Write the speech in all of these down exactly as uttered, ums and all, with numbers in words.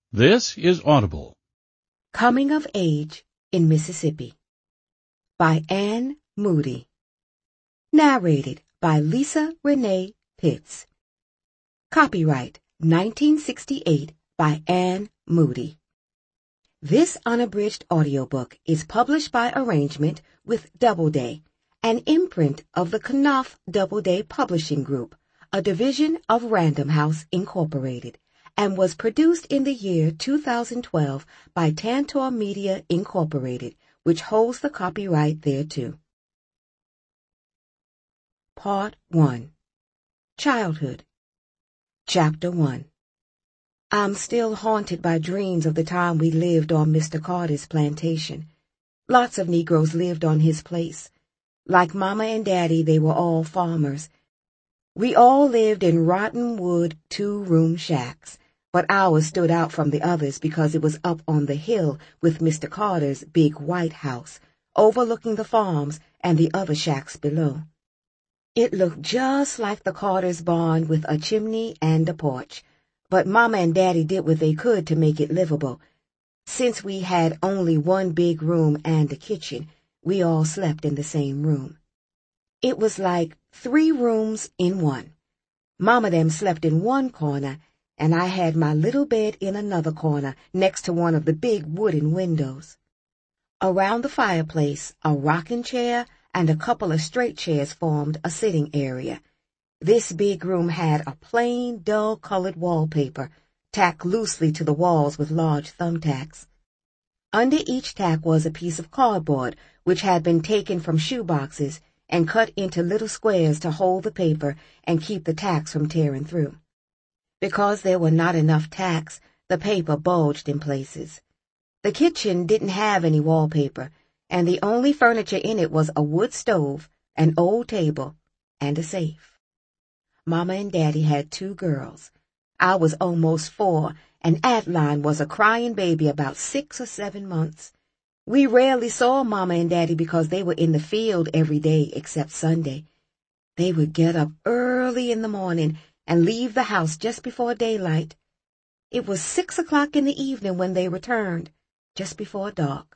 This is Audible. Coming of Age in Mississippi by Anne Moody. Narrated by Lisa Renee Pitts. Copyright nineteen sixty-eight by Anne Moody. This unabridged audiobook is published by arrangement with Doubleday, an imprint of the Knopf Doubleday Publishing Group, a division of Random House Incorporated, and was produced in the year two thousand twelve by Tantor Media Incorporated, which holds the copyright thereto. Part one. Childhood. Chapter one. I'm still haunted by dreams of the time we lived on Mister Carter's plantation. Lots of Negroes lived on his place. Like Mama and Daddy, they were all farmers. We all lived in rotten wood two-room shacks, but ours stood out from the others because it was up on the hill with Mister Carter's big white house, overlooking the farms and the other shacks below. It looked just like the Carter's barn with a chimney and a porch, but Mama and Daddy did what they could to make it livable. Since we had only one big room and a kitchen, we all slept in the same room. It was like three rooms in one. Mama them slept in one corner, and I had my little bed in another corner next to one of the big wooden windows. Around the fireplace, a rocking chair and a couple of straight chairs formed a sitting area. This big room had a plain, dull-colored wallpaper, tacked loosely to the walls with large thumbtacks. Under each tack was a piece of cardboard, which had been taken from shoeboxes and cut into little squares to hold the paper and keep the tacks from tearing through. Because there were not enough tacks, the paper bulged in places. The kitchen didn't have any wallpaper, and the only furniture in it was a wood stove, an old table, and a safe. Mama and Daddy had two girls. I was almost four, and Adeline was a crying baby about six or seven months. We rarely saw Mama and Daddy because they were in the field every day except Sunday. They would get up early in the morning and leave the house just before daylight. It was six o'clock in the evening when they returned, just before dark.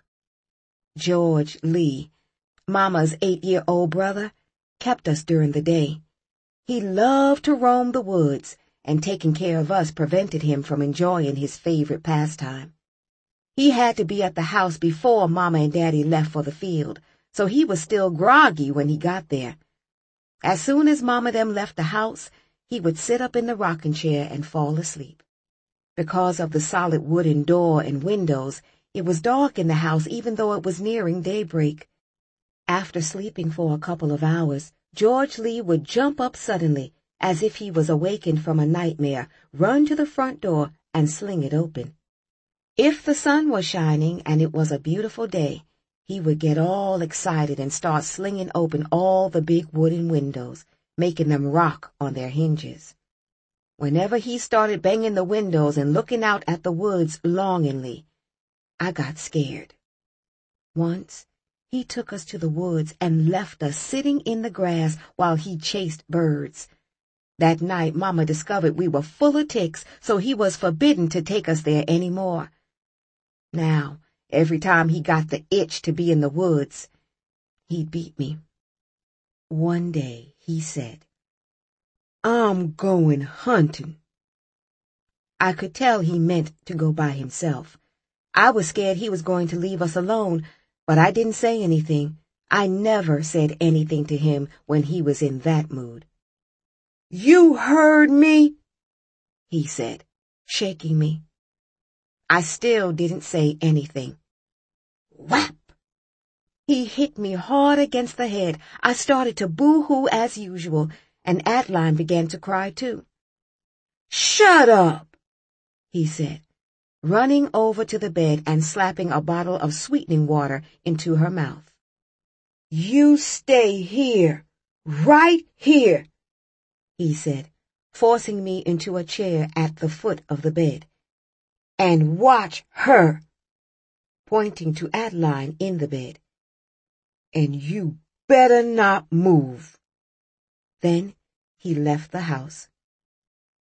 George Lee, Mama's eight-year-old brother, kept us during the day. He loved to roam the woods, and taking care of us prevented him from enjoying his favorite pastime. He had to be at the house before Mama and Daddy left for the field, so he was still groggy when he got there. As soon as Mama them left the house, he would sit up in the rocking chair and fall asleep. Because of the solid wooden door and windows, it was dark in the house even though it was nearing daybreak. After sleeping for a couple of hours, George Lee would jump up suddenly, as if he was awakened from a nightmare, run to the front door, and sling it open. If the sun was shining and it was a beautiful day, he would get all excited and start slinging open all the big wooden windows, making them rock on their hinges. Whenever he started banging the windows and looking out at the woods longingly, I got scared. Once, he took us to the woods and left us sitting in the grass while he chased birds. That night, Mama discovered we were full of ticks, so he was forbidden to take us there any more. Now, every time he got the itch to be in the woods, he'd beat me. One day, he said, "I'm going hunting." I could tell he meant to go by himself. I was scared he was going to leave us alone, but I didn't say anything. I never said anything to him when he was in that mood. "You heard me," he said, shaking me. I still didn't say anything. Whap! He hit me hard against the head. I started to boo-hoo as usual, and Adeline began to cry too. "Shut up," he said, running over to the bed and slapping a bottle of sweetening water into her mouth. "You stay here, right here," he said, forcing me into a chair at the foot of the bed. "And watch her," pointing to Adeline in the bed. "And you better not move." Then he left the house.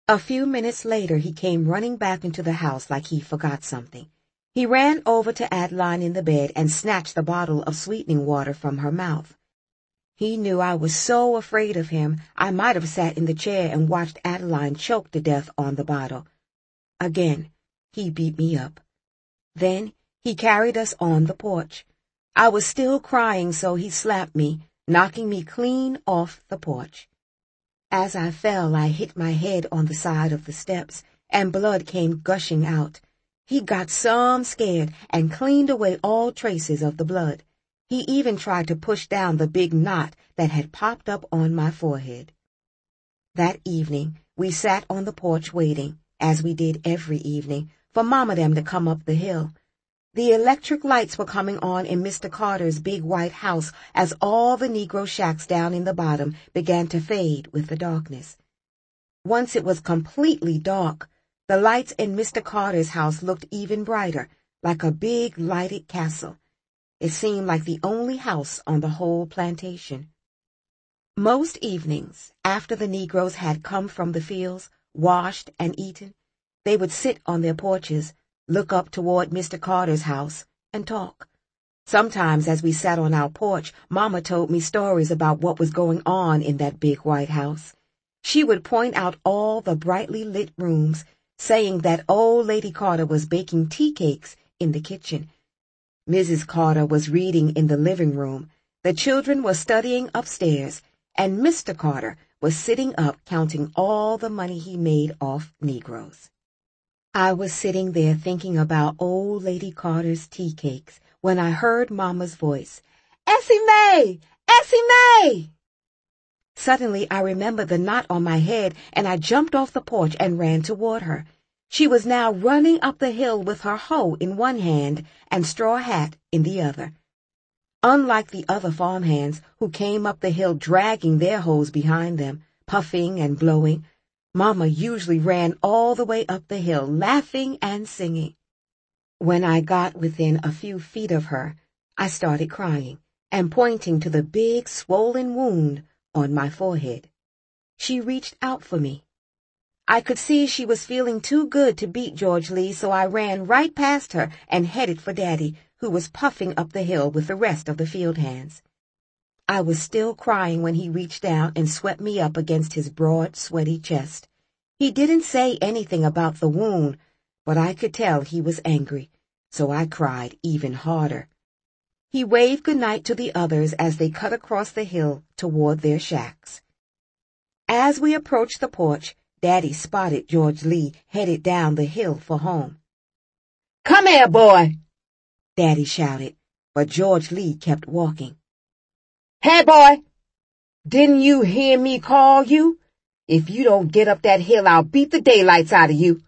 A few minutes later, he came running back into the house like he forgot something. He ran over to Adeline in the bed and snatched the bottle of sweetening water from her mouth. He knew I was so afraid of him, I might have sat in the chair and watched Adeline choke to death on the bottle. Again, he beat me up. Then he carried us on the porch. I was still crying, so he slapped me, knocking me clean off the porch. As I fell, I hit my head on the side of the steps, and blood came gushing out. He got some scared and cleaned away all traces of the blood. He even tried to push down the big knot that had popped up on my forehead. That evening, we sat on the porch waiting, as we did every evening, for Mama them to come up the hill. The electric lights were coming on in Mister Carter's big white house as all the Negro shacks down in the bottom began to fade with the darkness. Once it was completely dark, the lights in Mister Carter's house looked even brighter, like a big lighted castle. It seemed like the only house on the whole plantation. Most evenings, after the Negroes had come from the fields, washed and eaten, they would sit on their porches, look up toward Mister Carter's house, and talk. Sometimes as we sat on our porch, Mama told me stories about what was going on in that big white house. She would point out all the brightly lit rooms, saying that old Lady Carter was baking tea cakes in the kitchen. Missus Carter was reading in the living room, the children were studying upstairs, and Mister Carter was sitting up counting all the money he made off Negroes. I was sitting there thinking about old Lady Carter's tea cakes when I heard Mama's voice, "Essie Mae! Essie Mae!" Suddenly I remembered the knot on my head, and I jumped off the porch and ran toward her. She was now running up the hill with her hoe in one hand and straw hat in the other. Unlike the other farmhands who came up the hill dragging their hoes behind them, puffing and blowing, Mama usually ran all the way up the hill, laughing and singing. When I got within a few feet of her, I started crying and pointing to the big swollen wound on my forehead. She reached out for me. I could see she was feeling too good to beat George Lee, so I ran right past her and headed for Daddy, who was puffing up the hill with the rest of the field hands. I was still crying when he reached down and swept me up against his broad, sweaty chest. He didn't say anything about the wound, but I could tell he was angry, so I cried even harder. He waved goodnight to the others as they cut across the hill toward their shacks. As we approached the porch, Daddy spotted George Lee headed down the hill for home. "Come here, boy!" Daddy shouted, but George Lee kept walking. "Hey, boy! Didn't you hear me call you? If you don't get up that hill, I'll beat the daylights out of you."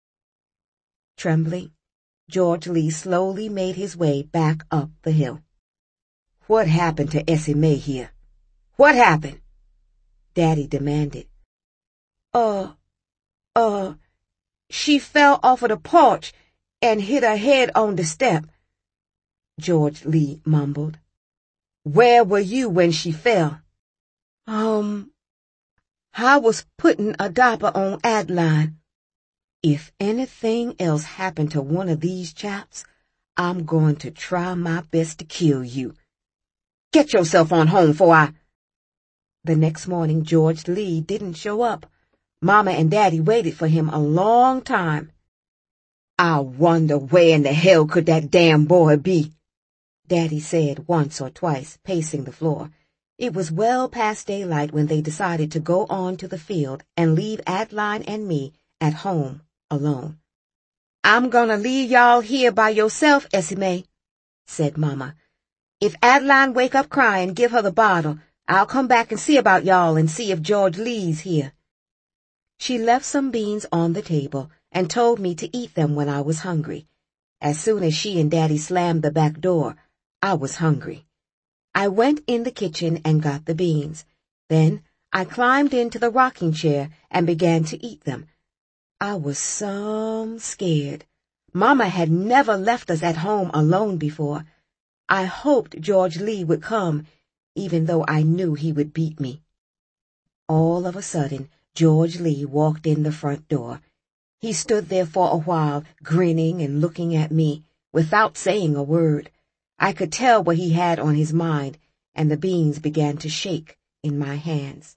Trembling, George Lee slowly made his way back up the hill. "What happened to Essie Mae here? What happened?" Daddy demanded. Uh, uh, she fell off of the porch and hit her head on the step," George Lee mumbled. "Where were you when she fell?" Um, I was putting a diaper on Adeline. If anything else happened to one of these chaps, I'm going to try my best to kill you. Get yourself on home before I... The next morning, George Lee didn't show up. Mama and Daddy waited for him a long time. "I wonder where in the hell could that damn boy be?" Daddy said once or twice, pacing the floor. It was well past daylight when they decided to go on to the field and leave Adeline and me at home alone. "I'm gonna leave y'all here by yourself, Essie Mae," said Mama. "If Adeline wake up crying, give her the bottle. I'll come back and see about y'all and see if George Lee's here." She left some beans on the table and told me to eat them when I was hungry. As soon as she and Daddy slammed the back door, I was hungry. I went in the kitchen and got the beans. Then I climbed into the rocking chair and began to eat them. I was some scared. Mama had never left us at home alone before. I hoped George Lee would come, even though I knew he would beat me. All of a sudden, George Lee walked in the front door. He stood there for a while, grinning and looking at me, without saying a word. I could tell what he had on his mind, and the beans began to shake in my hands.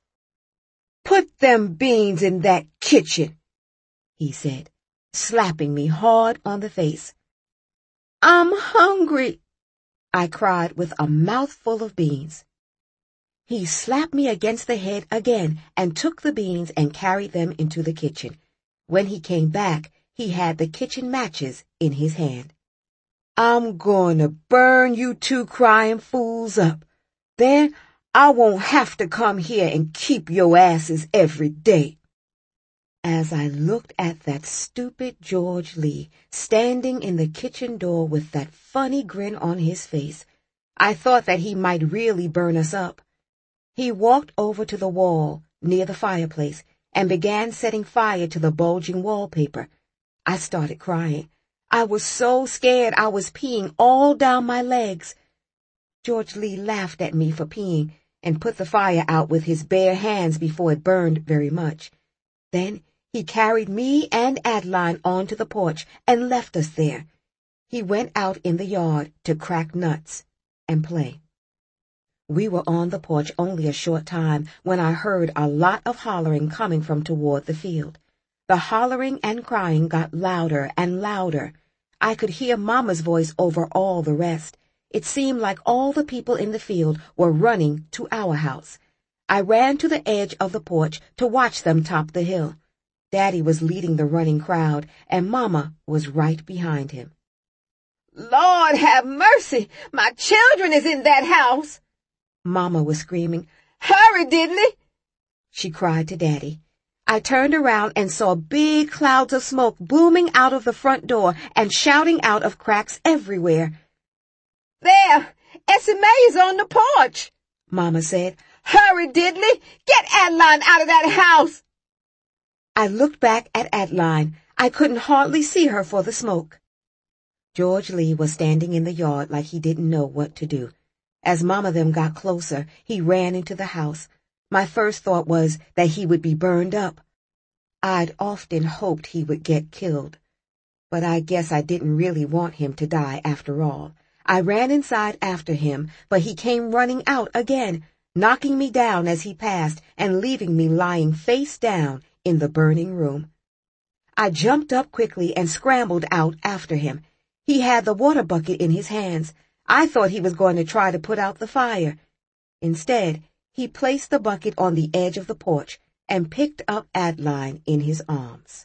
"Put them beans in that kitchen," he said, slapping me hard on the face. "I'm hungry," I cried with a mouthful of beans. He slapped me against the head again and took the beans and carried them into the kitchen. When he came back, he had the kitchen matches in his hand. "I'm going to burn you two crying fools up. Then I won't have to come here and keep your asses every day." As I looked at that stupid George Lee standing in the kitchen door with that funny grin on his face, I thought that he might really burn us up. He walked over to the wall near the fireplace and began setting fire to the bulging wallpaper. I started crying. I was so scared I was peeing all down my legs. George Lee laughed at me for peeing and put the fire out with his bare hands before it burned very much. Then he carried me and Adeline onto the porch and left us there. He went out in the yard to crack nuts and play. We were on the porch only a short time when I heard a lot of hollering coming from toward the field. The hollering and crying got louder and louder. I could hear Mama's voice over all the rest. It seemed like all the people in the field were running to our house. I ran to the edge of the porch to watch them top the hill. Daddy was leading the running crowd, and Mama was right behind him. "Lord have mercy! My children is in that house!" Mama was screaming. "Hurry, Diddley!" she cried to Daddy. I turned around and saw big clouds of smoke booming out of the front door and shouting out of cracks everywhere. "There! Essie Mae is on the porch!" Mama said. "Hurry, Diddley! Get Adeline out of that house!" I looked back at Adeline. I couldn't hardly see her for the smoke. George Lee was standing in the yard like he didn't know what to do. As Mama them got closer, he ran into the house. My first thought was that he would be burned up. I'd often hoped he would get killed, but I guess I didn't really want him to die after all. I ran inside after him, but he came running out again, knocking me down as he passed and leaving me lying face down in the burning room. I jumped up quickly and scrambled out after him. He had the water bucket in his hands. I thought he was going to try to put out the fire. Instead, he placed the bucket on the edge of the porch and picked up Adeline in his arms.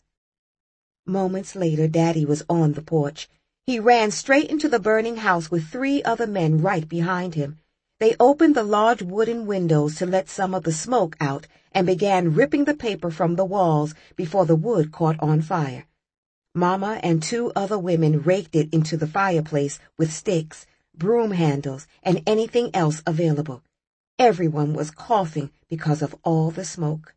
Moments later, Daddy was on the porch. He ran straight into the burning house with three other men right behind him. They opened the large wooden windows to let some of the smoke out and began ripping the paper from the walls before the wood caught on fire. Mama and two other women raked it into the fireplace with sticks, broom handles, and anything else available. Everyone was coughing because of all the smoke.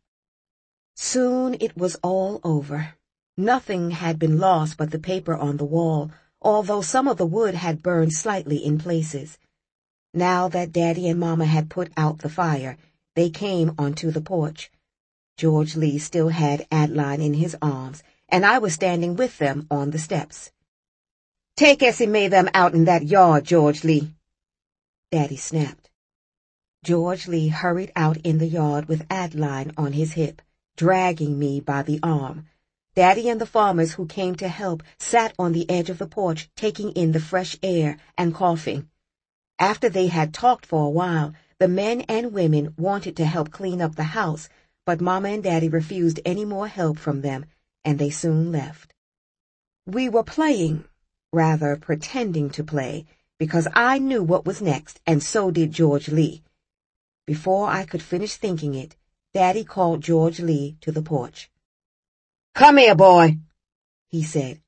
Soon it was all over. Nothing had been lost but the paper on the wall, although some of the wood had burned slightly in places. Now that Daddy and Mama had put out the fire, they came onto the porch. George Lee still had Adeline in his arms, and I was standing with them on the steps. "Take Essie Mae them out in that yard, George Lee," Daddy snapped. George Lee hurried out in the yard with Adeline on his hip, dragging me by the arm. Daddy and the farmers who came to help sat on the edge of the porch, taking in the fresh air and coughing. After they had talked for a while, the men and women wanted to help clean up the house, but Mama and Daddy refused any more help from them, and they soon left. We were playing, rather pretending to play, because I knew what was next, and so did George Lee. Before I could finish thinking it, Daddy called George Lee to the porch. "Come here, boy," he said.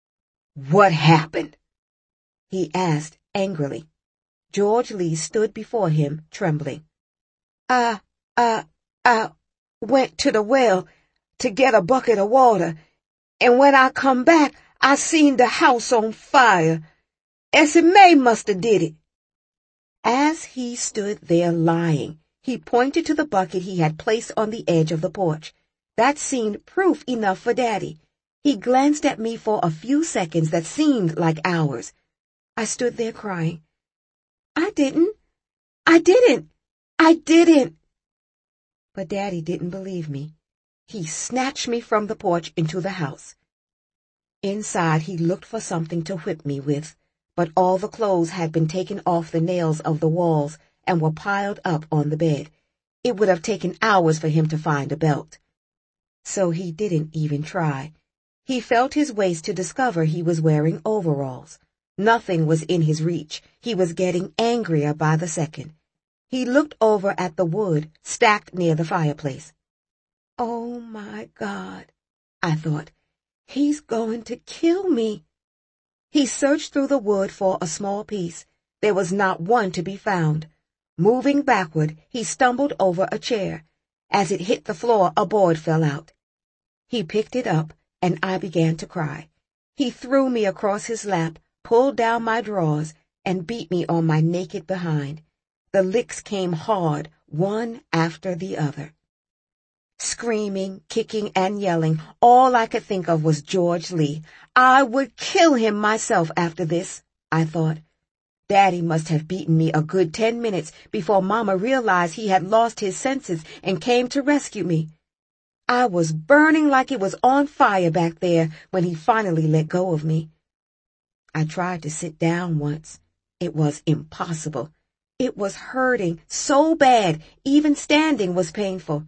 "What happened?" he asked angrily. George Lee stood before him, trembling. I, I, I went to the well to get a bucket of water, and when I come back, I seen the house on fire. Essie Mae must have did it." As he stood there lying, he pointed to the bucket he had placed on the edge of the porch. That seemed proof enough for Daddy. He glanced at me for a few seconds that seemed like hours. I stood there crying. I didn't. I didn't. I didn't. But Daddy didn't believe me. He snatched me from the porch into the house. Inside, he looked for something to whip me with, but all the clothes had been taken off the nails of the walls and were piled up on the bed. It would have taken hours for him to find a belt. So he didn't even try. He felt his waist to discover he was wearing overalls. Nothing was in his reach. He was getting angrier by the second. He looked over at the wood stacked near the fireplace. Oh, my God, I thought. He's going to kill me. He searched through the wood for a small piece. There was not one to be found. Moving backward, he stumbled over a chair. As it hit the floor, a board fell out. He picked it up, and I began to cry. He threw me across his lap, pulled down my drawers, and beat me on my naked behind. The licks came hard, one after the other. Screaming, kicking, and yelling, all I could think of was George Lee. I would kill him myself after this, I thought. Daddy must have beaten me a good ten minutes before Mama realized he had lost his senses and came to rescue me. I was burning like it was on fire back there when he finally let go of me. I tried to sit down once. It was impossible. It was hurting so bad, even standing was painful.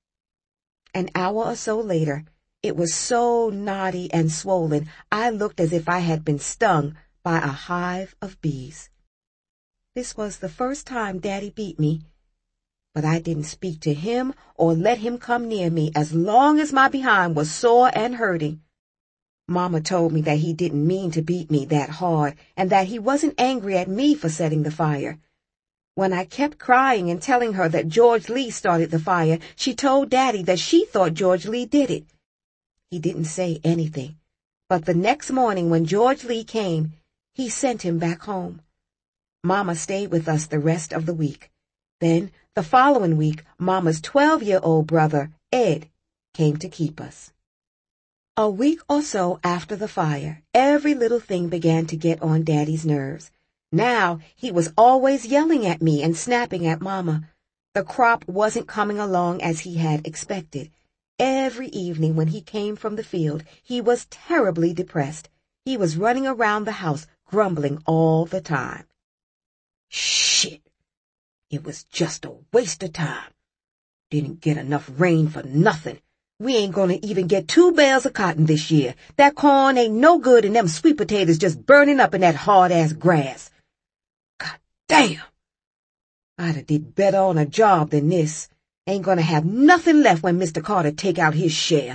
An hour or so later, it was so knotty and swollen, I looked as if I had been stung by a hive of bees. This was the first time Daddy beat me, but I didn't speak to him or let him come near me as long as my behind was sore and hurting. Mama told me that he didn't mean to beat me that hard and that he wasn't angry at me for setting the fire. When I kept crying and telling her that George Lee started the fire, she told Daddy that she thought George Lee did it. He didn't say anything, but the next morning when George Lee came, he sent him back home. Mama stayed with us the rest of the week. Then, the following week, Mama's twelve-year-old brother, Ed, came to keep us. A week or so after the fire, every little thing began to get on Daddy's nerves. Now, he was always yelling at me and snapping at Mama. The crop wasn't coming along as he had expected. Every evening when he came from the field, he was terribly depressed. He was running around the house, grumbling all the time. Shit! It was just a waste of time. Didn't get enough rain for nothing. We ain't gonna even get two bales of cotton this year. That corn ain't no good and them sweet potatoes just burning up in that hard-ass grass. God damn! I'd have did better on a job than this. Ain't gonna have nothing left when Mister Carter take out his share.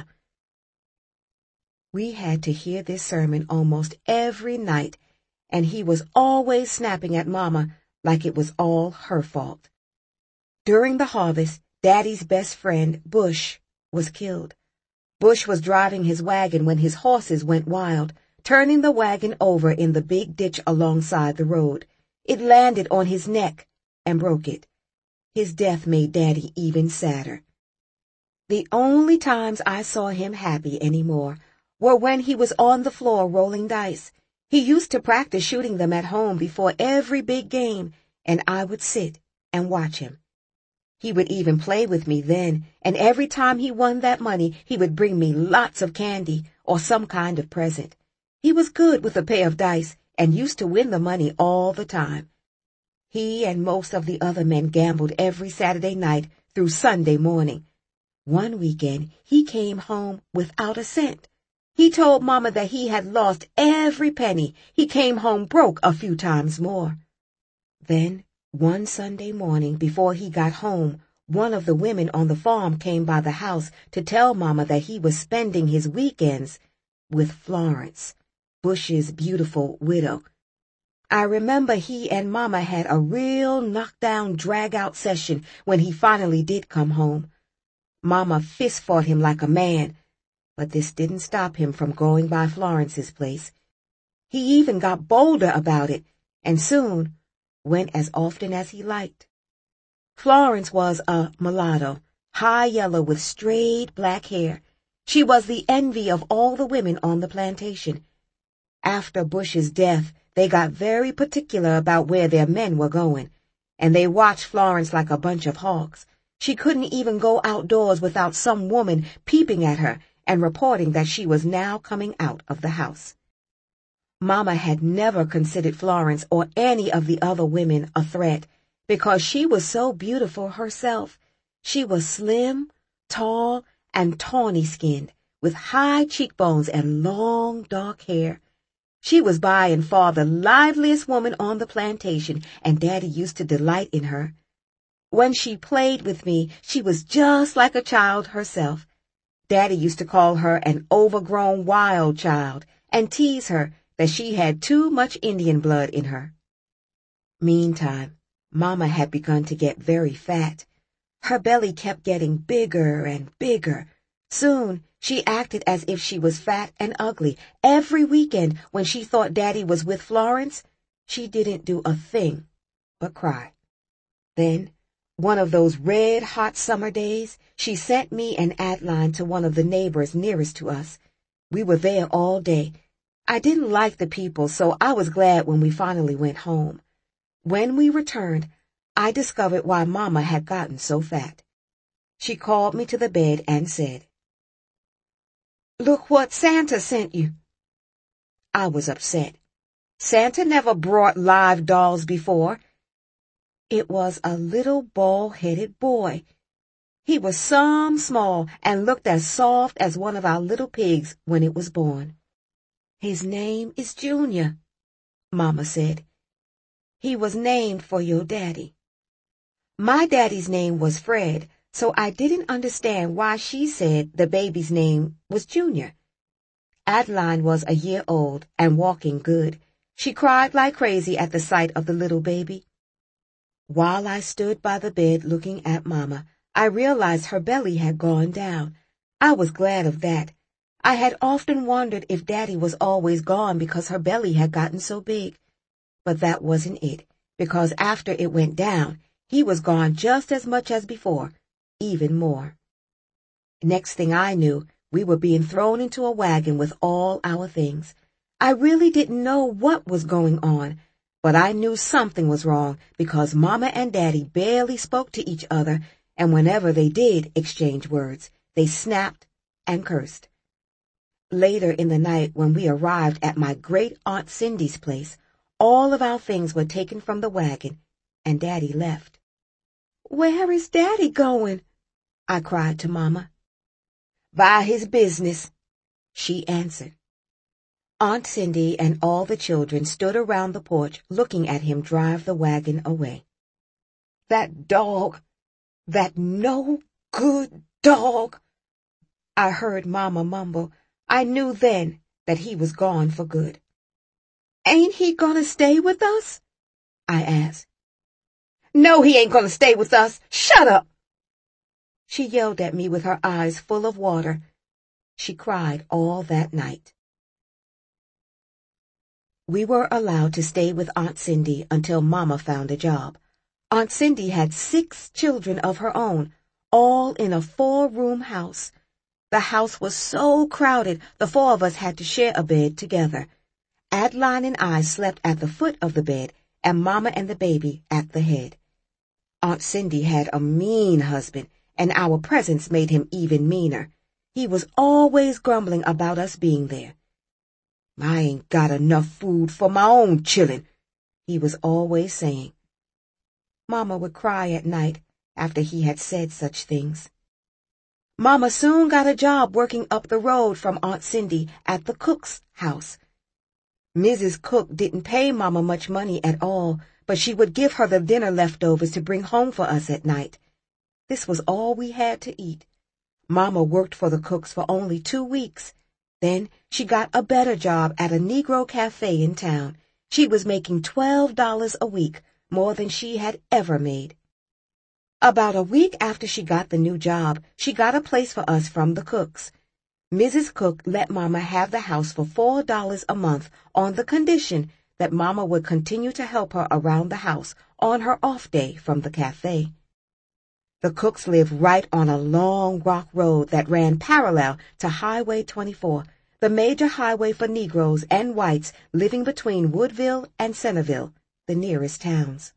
We had to hear this sermon almost every night, and he was always snapping at Mama like it was all her fault. During the harvest, Daddy's best friend, Bush, was killed. Bush was driving his wagon when his horses went wild, turning the wagon over in the big ditch alongside the road. It landed on his neck and broke it. His death made Daddy even sadder. The only times I saw him happy anymore were when he was on the floor rolling dice. He used to practice shooting them at home before every big game, and I would sit and watch him. He would even play with me then, and every time he won that money, he would bring me lots of candy or some kind of present. He was good with a pair of dice and used to win the money all the time. He and most of the other men gambled every Saturday night through Sunday morning. One weekend, he came home without a cent. He told Mama that he had lost every penny. He came home broke a few times more. Then, one Sunday morning before he got home, one of the women on the farm came by the house to tell Mama that he was spending his weekends with Florence, Bush's beautiful widow. I remember he and Mama had a real knockdown, drag-out session when he finally did come home. Mama fist-fought him like a man, but this didn't stop him from going by Florence's place. He even got bolder about it, and soon went as often as he liked. Florence was a mulatto, high yellow with straight black hair. She was the envy of all the women on the plantation. After Bush's death, they got very particular about where their men were going, and they watched Florence like a bunch of hawks. She couldn't even go outdoors without some woman peeping at her and reporting that she was now coming out of the house. Mama had never considered Florence or any of the other women a threat because she was so beautiful herself. She was slim, tall, and tawny-skinned, with high cheekbones and long, dark hair. She was by and far the liveliest woman on the plantation, and Daddy used to delight in her. When she played with me, she was just like a child herself. Daddy used to call her an overgrown wild child and tease her that she had too much Indian blood in her. Meantime, Mama had begun to get very fat. Her belly kept getting bigger and bigger. Soon, she acted as if she was fat and ugly. Every weekend, when she thought Daddy was with Florence, she didn't do a thing but cry. Then, one of those red-hot summer days, she sent me and Adeline to one of the neighbors nearest to us. We were there all day. I didn't like the people, so I was glad when we finally went home. When we returned, I discovered why Mama had gotten so fat. She called me to the bed and said, "Look what Santa sent you." I was upset. Santa never brought live dolls before. It was a little bald-headed boy. He was some small and looked as soft as one of our little pigs when it was born. "His name is Junior," Mama said. "He was named for your daddy." My daddy's name was Fred, so I didn't understand why she said the baby's name was Junior. Adeline was a year old and walking good. She cried like crazy at the sight of the little baby. While I stood by the bed looking at Mama, I realized her belly had gone down. I was glad of that. I had often wondered if Daddy was always gone because her belly had gotten so big. But that wasn't it, because after it went down, he was gone just as much as before, even more. Next thing I knew, we were being thrown into a wagon with all our things. I really didn't know what was going on, but I knew something was wrong because Mama and Daddy barely spoke to each other, and whenever they did exchange words, they snapped and cursed. Later in the night, when we arrived at my great-aunt Cindy's place, all of our things were taken from the wagon, and Daddy left. "Where is Daddy going?" I cried to Mama. "By his business," she answered. Aunt Cindy and all the children stood around the porch looking at him drive the wagon away. "That dog, that no-good dog," I heard Mama mumble. I knew then that he was gone for good. "Ain't he gonna stay with us?" I asked. "No, he ain't gonna stay with us. Shut up!" She yelled at me with her eyes full of water. She cried all that night. We were allowed to stay with Aunt Cindy until Mama found a job. Aunt Cindy had six children of her own, all in a four-room house. The house was so crowded, the four of us had to share a bed together. Adeline and I slept at the foot of the bed, and Mama and the baby at the head. Aunt Cindy had a mean husband, and our presence made him even meaner. He was always grumbling about us being there. "I ain't got enough food for my own chillin'," he was always saying. Mama would cry at night after he had said such things. Mama soon got a job working up the road from Aunt Cindy at the cook's house. Missus Cook didn't pay Mama much money at all, but she would give her the dinner leftovers to bring home for us at night. This was all we had to eat. Mama worked for the Cooks for only two weeks. Then she got a better job at a Negro cafe in town. She was making twelve dollars a week, more than she had ever made. About a week after she got the new job, she got a place for us from the Cooks. Missus Cook let Mama have the house for four dollars a month on the condition that Mama would continue to help her around the house on her off day from the cafe. The Cooks lived right on a long rock road that ran parallel to Highway twenty-four, the major highway for Negroes and whites living between Woodville and Centerville, the nearest towns.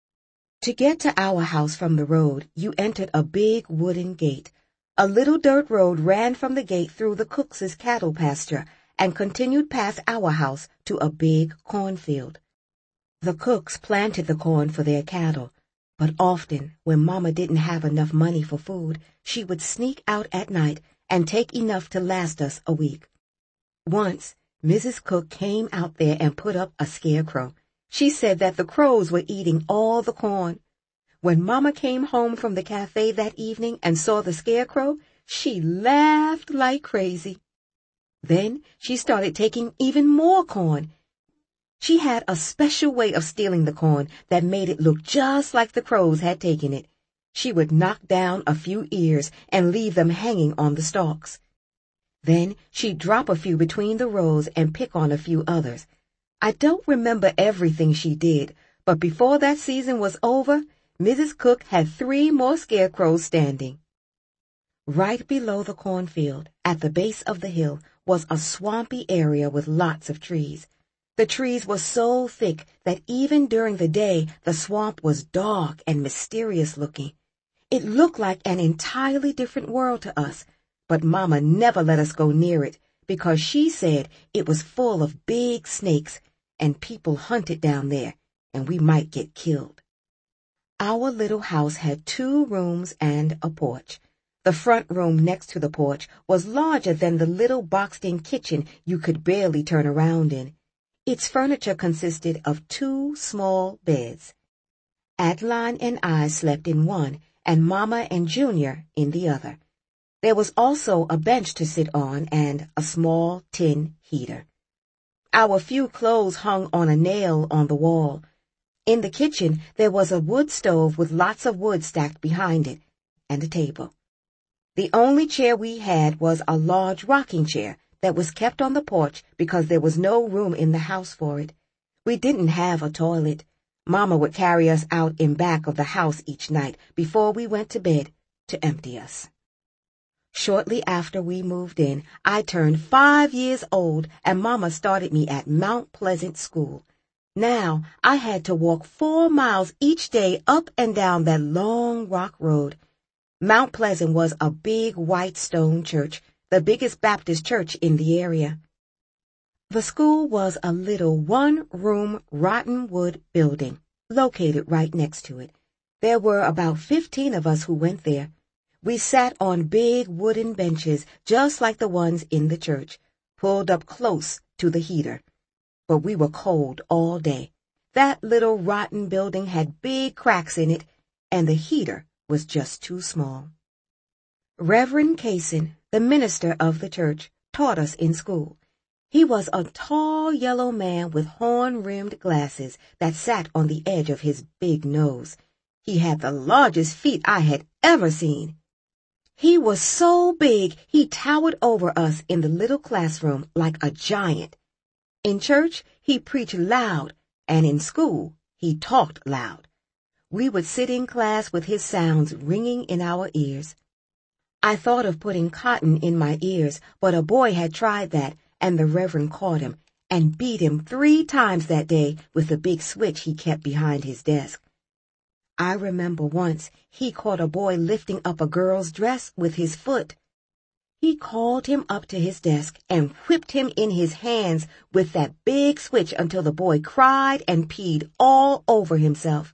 To get to our house from the road, you entered a big wooden gate. A little dirt road ran from the gate through the Cooks' cattle pasture and continued past our house to a big cornfield. The Cooks planted the corn for their cattle, but often, when Mama didn't have enough money for food, she would sneak out at night and take enough to last us a week. Once, Missus Cook came out there and put up a scarecrow. She said that the crows were eating all the corn. When Mama came home from the cafe that evening and saw the scarecrow, she laughed like crazy. Then she started taking even more corn. She had a special way of stealing the corn that made it look just like the crows had taken it. She would knock down a few ears and leave them hanging on the stalks. Then she'd drop a few between the rows and pick on a few others. I don't remember everything she did, but before that season was over, Missus Cook had three more scarecrows standing. Right below the cornfield, at the base of the hill, was a swampy area with lots of trees. The trees were so thick that even during the day the swamp was dark and mysterious looking. It looked like an entirely different world to us, but Mama never let us go near it because she said it was full of big snakes and people hunted down there and we might get killed. Our little house had two rooms and a porch. The front room next to the porch was larger than the little boxed-in kitchen you could barely turn around in. Its furniture consisted of two small beds. Adeline and I slept in one, and Mama and Junior in the other. There was also a bench to sit on and a small tin heater. Our few clothes hung on a nail on the wall. In the kitchen, there was a wood stove with lots of wood stacked behind it, and a table. The only chair we had was a large rocking chair that was kept on the porch because there was no room in the house for it. We didn't have a toilet. Mama would carry us out in back of the house each night before we went to bed to empty us. Shortly after we moved in, I turned five years old and Mama started me at Mount Pleasant School. Now I had to walk four miles each day up and down that long rock road. Mount Pleasant was a big white stone church, the biggest Baptist church in the area. The school was a little one-room rotten wood building located right next to it. There were about fifteen of us who went there. We sat on big wooden benches just like the ones in the church, pulled up close to the heater. But we were cold all day. That little rotten building had big cracks in it, and the heater was just too small. Reverend Kaysen, the minister of the church, taught us in school. He was a tall yellow man with horn-rimmed glasses that sat on the edge of his big nose. He had the largest feet I had ever seen. He was so big he towered over us in the little classroom like a giant. In church, he preached loud, and in school, he talked loud. We would sit in class with his sounds ringing in our ears. I thought of putting cotton in my ears, but a boy had tried that, and the Reverend caught him and beat him three times that day with the big switch he kept behind his desk. I remember once he caught a boy lifting up a girl's dress with his foot. He called him up to his desk and whipped him in his hands with that big switch until the boy cried and peed all over himself.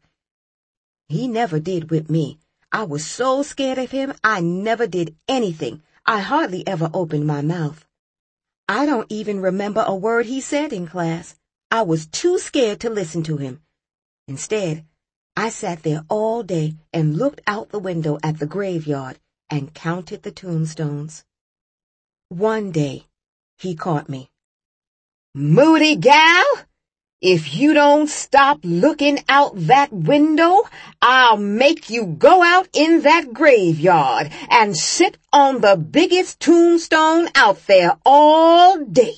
He never did whip me. I was so scared of him, I never did anything. I hardly ever opened my mouth. I don't even remember a word he said in class. I was too scared to listen to him. Instead, I sat there all day and looked out the window at the graveyard and counted the tombstones. One day, he caught me. "Moody gal! If you don't stop looking out that window, I'll make you go out in that graveyard and sit on the biggest tombstone out there all day."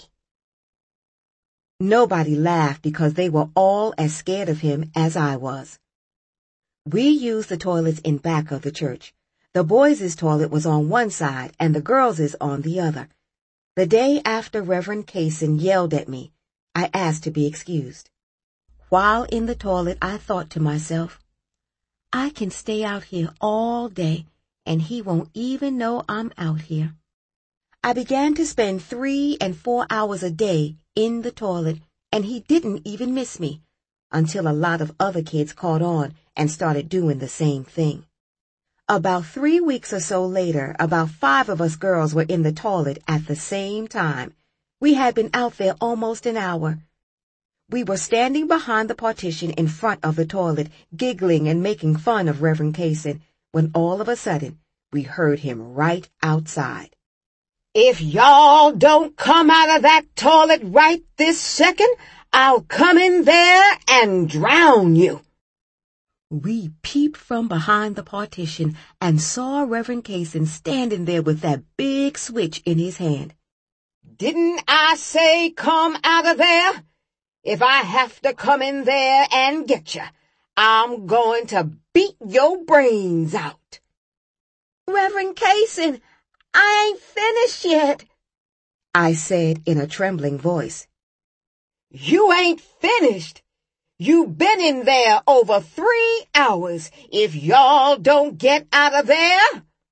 Nobody laughed because they were all as scared of him as I was. We used the toilets in back of the church. The boys' toilet was on one side and the girls' on the other. The day after Reverend Kaysen yelled at me, I asked to be excused. While in the toilet, I thought to myself, I can stay out here all day and he won't even know I'm out here. I began to spend three and four hours a day in the toilet and he didn't even miss me until a lot of other kids caught on and started doing the same thing. About three weeks or so later, about five of us girls were in the toilet at the same time. We had been out there almost an hour. We were standing behind the partition in front of the toilet, giggling and making fun of Reverend Kaysen, when all of a sudden, we heard him right outside. If y'all don't come out of that toilet right this second, I'll come in there and drown you. We peeped from behind the partition and saw Reverend Kaysen standing there with that big switch in his hand. Didn't I say come out of there? If I have to come in there and get you, I'm going to beat your brains out. Reverend Kaysen, I ain't finished yet, I said in a trembling voice. You ain't finished? You've been in there over three hours. If y'all don't get out of there.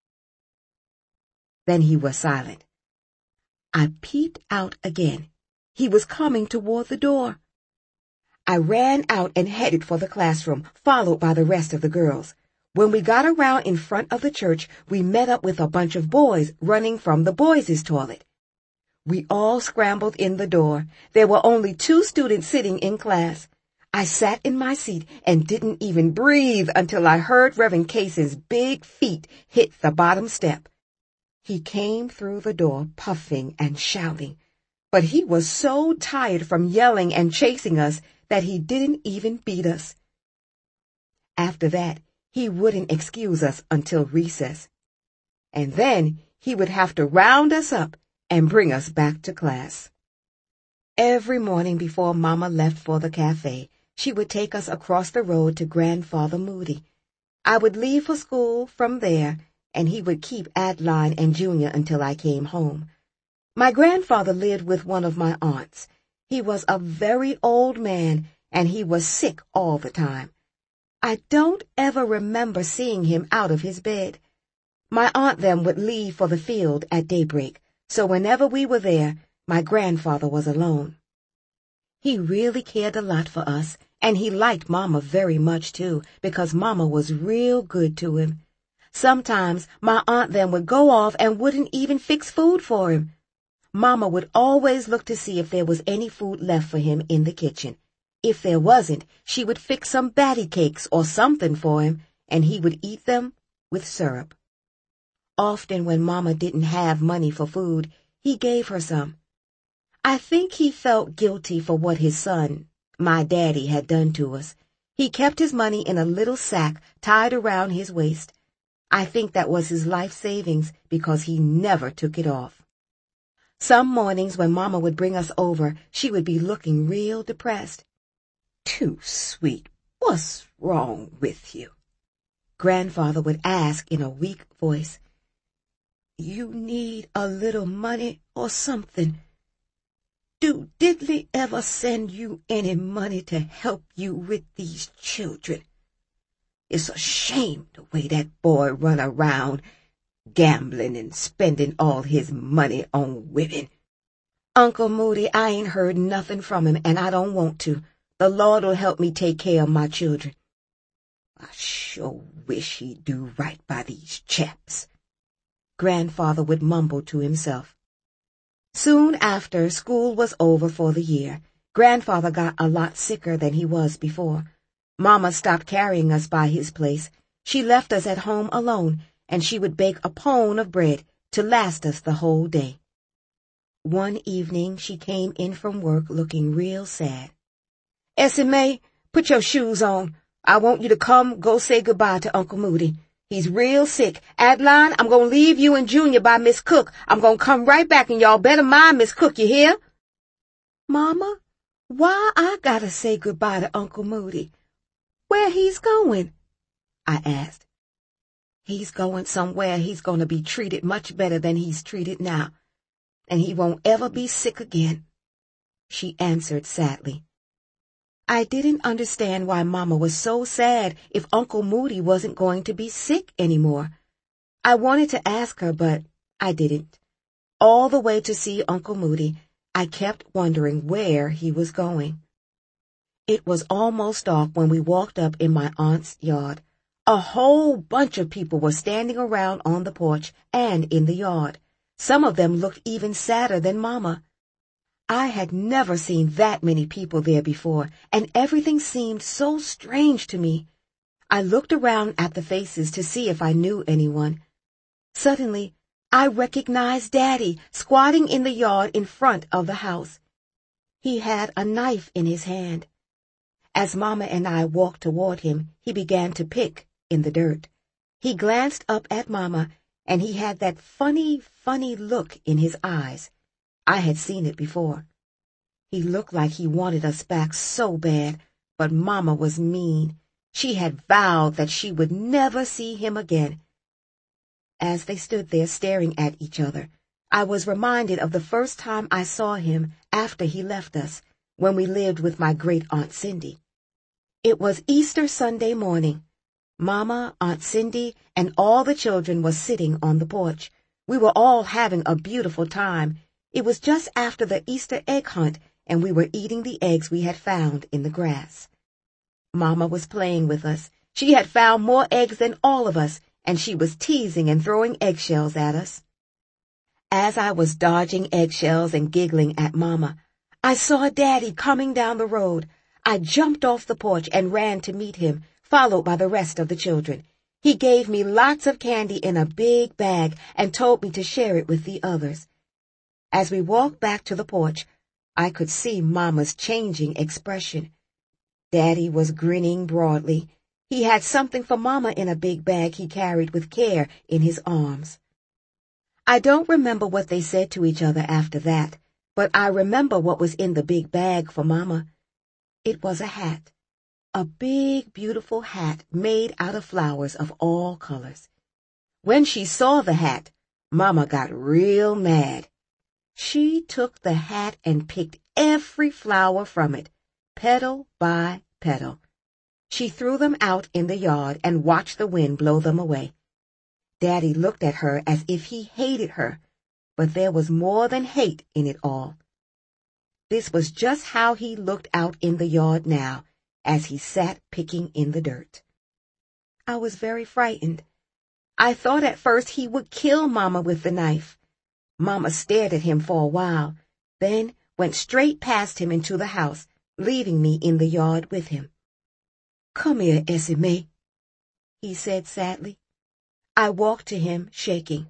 Then he was silent. I peeped out again. He was coming toward the door. I ran out and headed for the classroom, followed by the rest of the girls. When we got around in front of the church, we met up with a bunch of boys running from the boys' toilet. We all scrambled in the door. There were only two students sitting in class. I sat in my seat and didn't even breathe until I heard Reverend Kaysen's big feet hit the bottom step. He came through the door puffing and shouting, but he was so tired from yelling and chasing us that he didn't even beat us. After that, he wouldn't excuse us until recess. And then he would have to round us up and bring us back to class. Every morning before Mama left for the cafe, she would take us across the road to Grandfather Moody. I would leave for school from there, and he would keep Adeline and Junior until I came home. My grandfather lived with one of my aunts. He was a very old man, and he was sick all the time. I don't ever remember seeing him out of his bed. My aunt then would leave for the field at daybreak, so whenever we were there, my grandfather was alone. He really cared a lot for us, and he liked Mama very much too, because Mama was real good to him. Sometimes my aunt then would go off and wouldn't even fix food for him. Mama would always look to see if there was any food left for him in the kitchen. If there wasn't, she would fix some batty cakes or something for him, and he would eat them with syrup. Often when Mama didn't have money for food, he gave her some. I think he felt guilty for what his son, my daddy, had done to us. He kept his money in a little sack tied around his waist. I think that was his life savings because he never took it off. Some mornings when Mama would bring us over, she would be looking real depressed. Too sweet, what's wrong with you? Grandfather would ask in a weak voice. You need a little money or something. Do Diddley ever send you any money to help you with these children? It's a shame the way that boy run around, gambling and spending all his money on women. Uncle Moody, I ain't heard nothing from him, and I don't want to. The Lord'll help me take care of my children. I sure wish he'd do right by these chaps. Grandfather would mumble to himself. Soon after school was over for the year, Grandfather got a lot sicker than he was before. Mama stopped carrying us by his place. She left us at home alone, and she would bake a pone of bread to last us the whole day. One evening she came in from work looking real sad. Essie Mae, put your shoes on. I want you to come go say goodbye to Uncle Moody. He's real sick. Adeline, I'm going to leave you and Junior by Miss Cook. I'm going to come right back, and y'all better mind Miss Cook, you hear? Mama, why I gotta say goodbye to Uncle Moody? Where he's going? I asked. He's going somewhere he's going to be treated much better than he's treated now, and he won't ever be sick again, she answered sadly. I didn't understand why Mama was so sad if Uncle Moody wasn't going to be sick anymore. I wanted to ask her, but I didn't. All the way to see Uncle Moody, I kept wondering where he was going. It was almost dark when we walked up in my aunt's yard. A whole bunch of people were standing around on the porch and in the yard. Some of them looked even sadder than Mama. I had never seen that many people there before, and everything seemed so strange to me. I looked around at the faces to see if I knew anyone. Suddenly, I recognized Daddy squatting in the yard in front of the house. He had a knife in his hand. As Mama and I walked toward him, he began to pick in the dirt. He glanced up at Mama, and he had that funny, funny look in his eyes. I had seen it before. He looked like he wanted us back so bad, but Mama was mean. She had vowed that she would never see him again. As they stood there staring at each other, I was reminded of the first time I saw him after he left us, when we lived with my great-aunt Cindy. It was Easter Sunday morning. Mama, Aunt Cindy, and all the children were sitting on the porch. We were all having a beautiful time. It was just after the Easter egg hunt, and we were eating the eggs we had found in the grass. Mama was playing with us. She had found more eggs than all of us, and she was teasing and throwing eggshells at us. As I was dodging eggshells and giggling at Mama, I saw Daddy coming down the road. I jumped off the porch and ran to meet him, followed by the rest of the children. He gave me lots of candy in a big bag and told me to share it with the others. As we walked back to the porch, I could see Mama's changing expression. Daddy was grinning broadly. He had something for Mama in a big bag he carried with care in his arms. I don't remember what they said to each other after that, but I remember what was in the big bag for Mama. It was a hat, a big, beautiful hat made out of flowers of all colors. When she saw the hat, Mama got real mad. She took the hat and picked every flower from it, petal by petal. She threw them out in the yard and watched the wind blow them away. Daddy looked at her as if he hated her, but there was more than hate in it all. This was just how he looked out in the yard now, as he sat picking in the dirt. I was very frightened. I thought at first he would kill Mama with the knife. Mama stared at him for a while, then went straight past him into the house, leaving me in the yard with him. "Come here, Esme," he said sadly. I walked to him, shaking.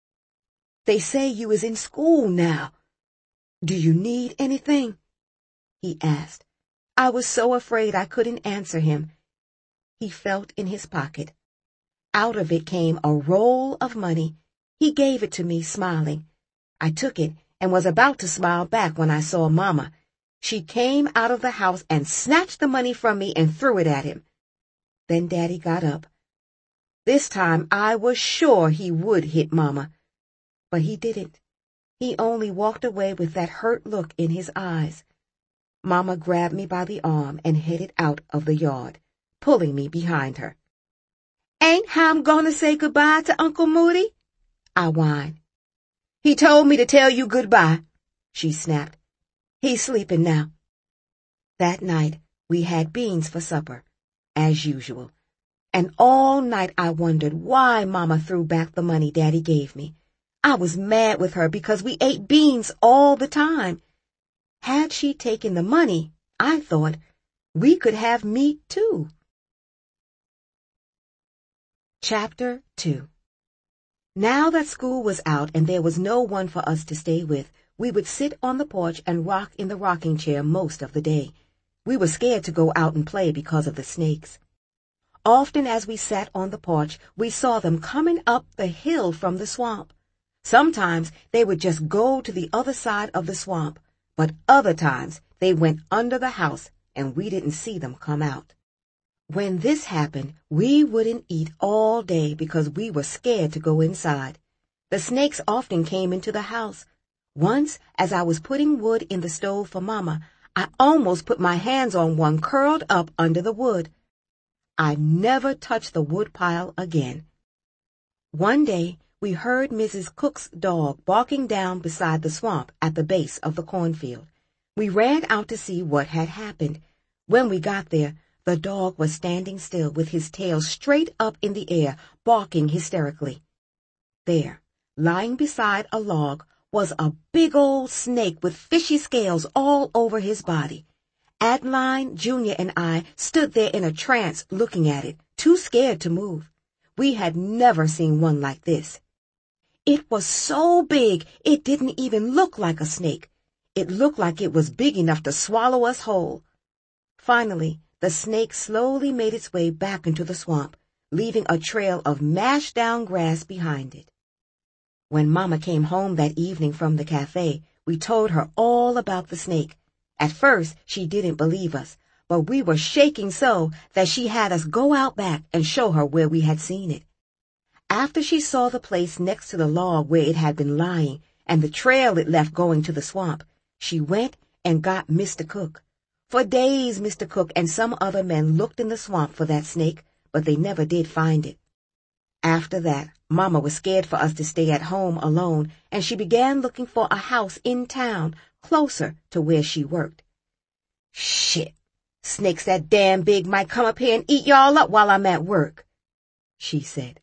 "They say you is in school now. Do you need anything?" he asked. I was so afraid I couldn't answer him. He felt in his pocket. Out of it came a roll of money. He gave it to me, smiling. I took it and was about to smile back when I saw Mama. She came out of the house and snatched the money from me and threw it at him. Then Daddy got up. This time I was sure he would hit Mama, but he didn't. He only walked away with that hurt look in his eyes. Mama grabbed me by the arm and headed out of the yard, pulling me behind her. "Ain't how I'm gonna say goodbye to Uncle Moody?" I whined. "He told me to tell you goodbye," she snapped. "He's sleeping now." That night we had beans for supper, as usual, and all night I wondered why Mama threw back the money Daddy gave me. I was mad with her because we ate beans all the time. Had she taken the money, I thought, we could have meat too. Chapter two. Now that school was out and there was no one for us to stay with, we would sit on the porch and rock in the rocking chair most of the day. We were scared to go out and play because of the snakes. Often as we sat on the porch, we saw them coming up the hill from the swamp. Sometimes they would just go to the other side of the swamp, but other times they went under the house and we didn't see them come out. When this happened, we wouldn't eat all day because we were scared to go inside. The snakes often came into the house. Once, as I was putting wood in the stove for Mama, I almost put my hands on one curled up under the wood. I never touched the wood pile again. One day, we heard Missus Cook's dog barking down beside the swamp at the base of the cornfield. We ran out to see what had happened. When we got there, the dog was standing still with his tail straight up in the air, barking hysterically. There, lying beside a log, was a big old snake with fishy scales all over his body. Adeline, Junior, and I stood there in a trance looking at it, too scared to move. We had never seen one like this. It was so big it didn't even look like a snake. It looked like it was big enough to swallow us whole. Finally, the snake slowly made its way back into the swamp, leaving a trail of mashed down grass behind it. When Mama came home that evening from the cafe, we told her all about the snake. At first, she didn't believe us, but we were shaking so that she had us go out back and show her where we had seen it. After she saw the place next to the log where it had been lying and the trail it left going to the swamp, she went and got Mister Cook. For days, Mister Cook and some other men looked in the swamp for that snake, but they never did find it. After that, Mama was scared for us to stay at home alone, and she began looking for a house in town closer to where she worked. "Shit, snakes that damn big might come up here and eat y'all up while I'm at work," she said.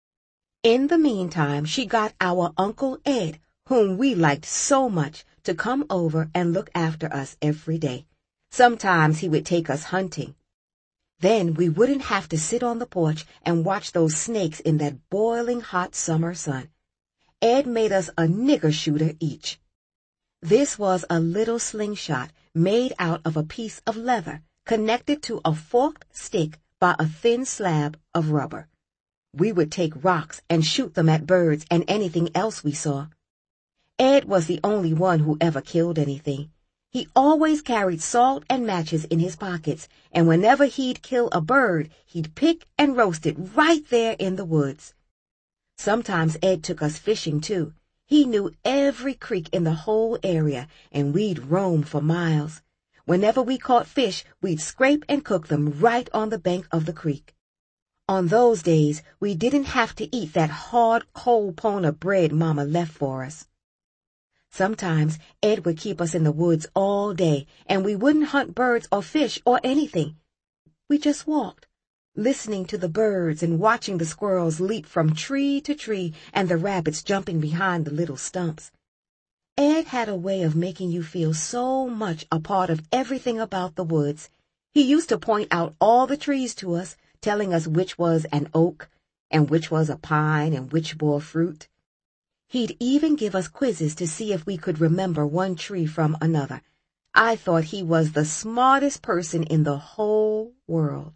In the meantime, she got our Uncle Ed, whom we liked so much, to come over and look after us every day. Sometimes he would take us hunting. Then we wouldn't have to sit on the porch and watch those snakes in that boiling hot summer sun. Ed made us a nigger shooter each. This was a little slingshot made out of a piece of leather, connected to a forked stick by a thin slab of rubber. We would take rocks and shoot them at birds and anything else we saw. Ed was the only one who ever killed anything. He always carried salt and matches in his pockets, and whenever he'd kill a bird, he'd pick and roast it right there in the woods. Sometimes Ed took us fishing, too. He knew every creek in the whole area, and we'd roam for miles. Whenever we caught fish, we'd scrape and cook them right on the bank of the creek. On those days, we didn't have to eat that hard, cold pone of bread Mama left for us. Sometimes Ed would keep us in the woods all day, and we wouldn't hunt birds or fish or anything. We just walked, listening to the birds and watching the squirrels leap from tree to tree and the rabbits jumping behind the little stumps. Ed had a way of making you feel so much a part of everything about the woods. He used to point out all the trees to us, telling us which was an oak and which was a pine and which bore fruit. He'd even give us quizzes to see if we could remember one tree from another. I thought he was the smartest person in the whole world.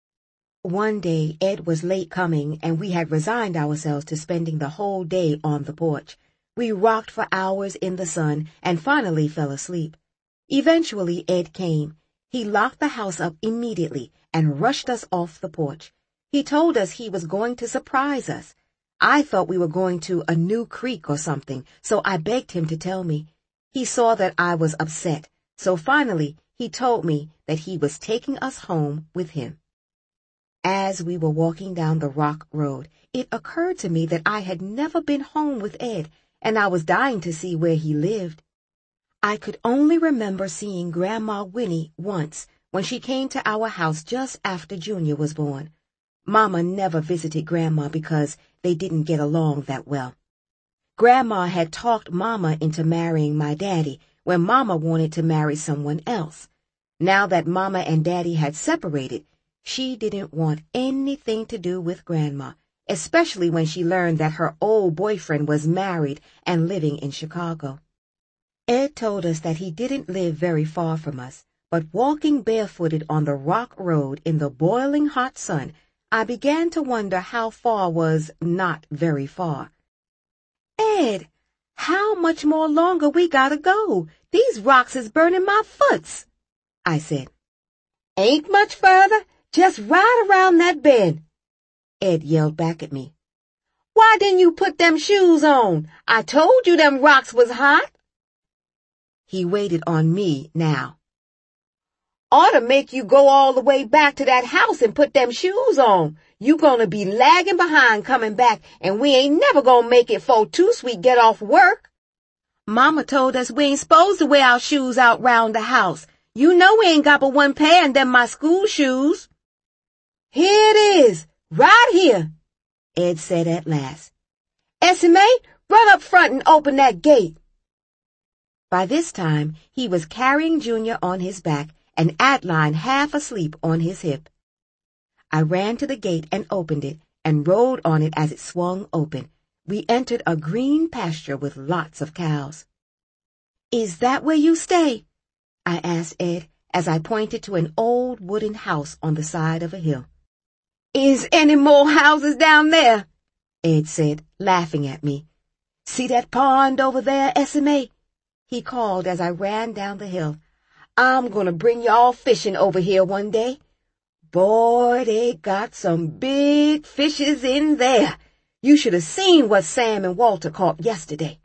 One day, Ed was late coming, and we had resigned ourselves to spending the whole day on the porch. We rocked for hours in the sun and finally fell asleep. Eventually, Ed came. He locked the house up immediately and rushed us off the porch. He told us he was going to surprise us. I thought we were going to a new creek or something, so I begged him to tell me. He saw that I was upset, so finally he told me that he was taking us home with him. As we were walking down the rock road, it occurred to me that I had never been home with Ed, and I was dying to see where he lived. I could only remember seeing Grandma Winnie once when she came to our house just after Junior was born. Mama never visited Grandma because they didn't get along that well. Grandma had talked Mama into marrying my daddy when Mama wanted to marry someone else. Now that Mama and Daddy had separated, she didn't want anything to do with Grandma, especially when she learned that her old boyfriend was married and living in Chicago. Ed told us that he didn't live very far from us, but walking barefooted on the rock road in the boiling hot sun, I began to wonder how far was not very far. "Ed, how much more longer we gotta go? These rocks is burning my foots," I said. "Ain't much further, Just right around that bend, Ed yelled back at me. Why didn't you put them shoes on? I told you them rocks was hot. He waited on me now. Ought to make you go all the way back to that house and put them shoes on. You gonna be lagging behind coming back, and we ain't never gonna make it 'fore Too Sweet get off work. Mama told us we ain't supposed to wear our shoes out round the house. You know we ain't got but one pair and them my school shoes. Here it is, right here, Ed said at last. Esme, run up front and open that gate. By this time, he was carrying Junior on his back and Adeline half asleep on his hip. I ran to the gate and opened it and rode on it as it swung open. We entered a green pasture with lots of cows. Is that where you stay? I asked Ed as I pointed to an old wooden house on the side of a hill. Is any more houses down there? Ed said, laughing at me. See that pond over there, Esme? He called as I ran down the hill. I'm gonna bring y'all fishing over here one day. Boy, they got some big fishes in there. You should have seen what Sam and Walter caught yesterday.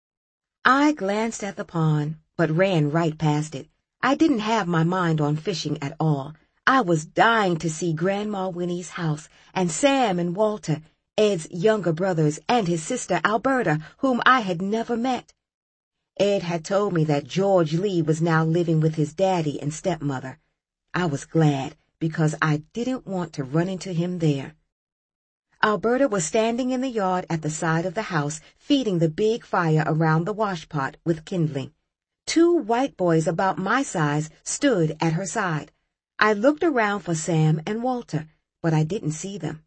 I glanced at the pond, but ran right past it. I didn't have my mind on fishing at all. I was dying to see Grandma Winnie's house and Sam and Walter, Ed's younger brothers, and his sister Alberta, whom I had never met. Ed had told me that George Lee was now living with his daddy and stepmother. I was glad, because I didn't want to run into him there. Alberta was standing in the yard at the side of the house, feeding the big fire around the washpot with kindling. Two white boys about my size stood at her side. I looked around for Sam and Walter, but I didn't see them.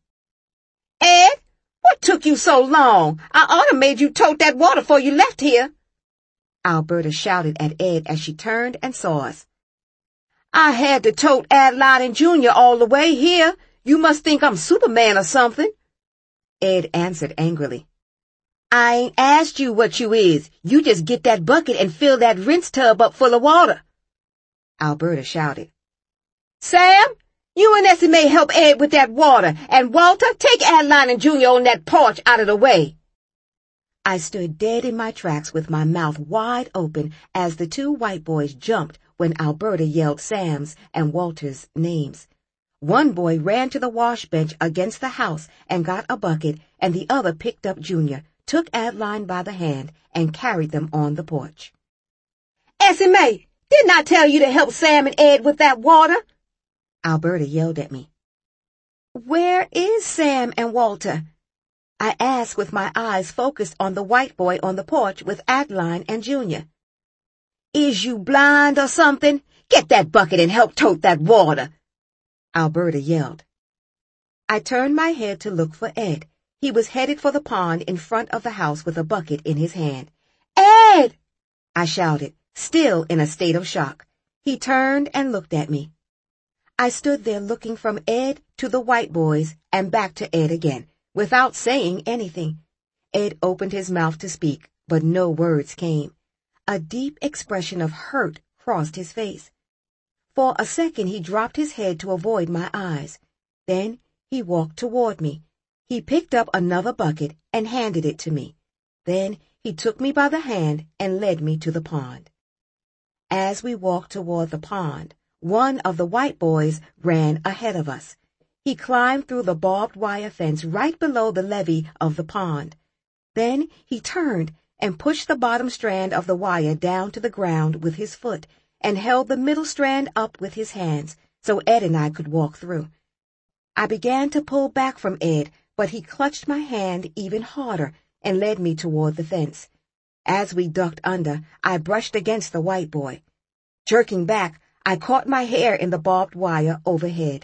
Ed, what took you so long? I ought to made you tote that water before you left here. Alberta shouted at Ed as she turned and saw us. I had to tote Adeline and Junior all the way here. You must think I'm Superman or something. Ed answered angrily. I ain't asked you what you is. You just get that bucket and fill that rinse tub up full of water. Alberta shouted. Sam, you and Essie may help Ed with that water, and Walter, take Adeline and Junior on that porch out of the way. I stood dead in my tracks with my mouth wide open as the two white boys jumped when Alberta yelled Sam's and Walter's names. One boy ran to the wash bench against the house and got a bucket, and the other picked up Junior, took Adeline by the hand, and carried them on the porch. Essie Mae, didn't I tell you to help Sam and Ed with that water? Alberta yelled at me. Where is Sam and Walter? I asked with my eyes focused on the white boy on the porch with Adeline and Junior. Is you blind or something? Get that bucket and help tote that water, Alberta yelled. I turned my head to look for Ed. He was headed for the pond in front of the house with a bucket in his hand. Ed! I shouted, still in a state of shock. He turned and looked at me. I stood there looking from Ed to the white boys and back to Ed again, without saying anything. Ed opened his mouth to speak, but no words came. A deep expression of hurt crossed his face. For a second he dropped his head to avoid my eyes. Then he walked toward me. He picked up another bucket and handed it to me. Then he took me by the hand and led me to the pond. As we walked toward the pond, one of the white boys ran ahead of us. He climbed through the barbed wire fence right below the levee of the pond. Then he turned and pushed the bottom strand of the wire down to the ground with his foot and held the middle strand up with his hands so Ed and I could walk through. I began to pull back from Ed, but he clutched my hand even harder and led me toward the fence. As we ducked under, I brushed against the white boy. Jerking back, I caught my hair in the barbed wire overhead.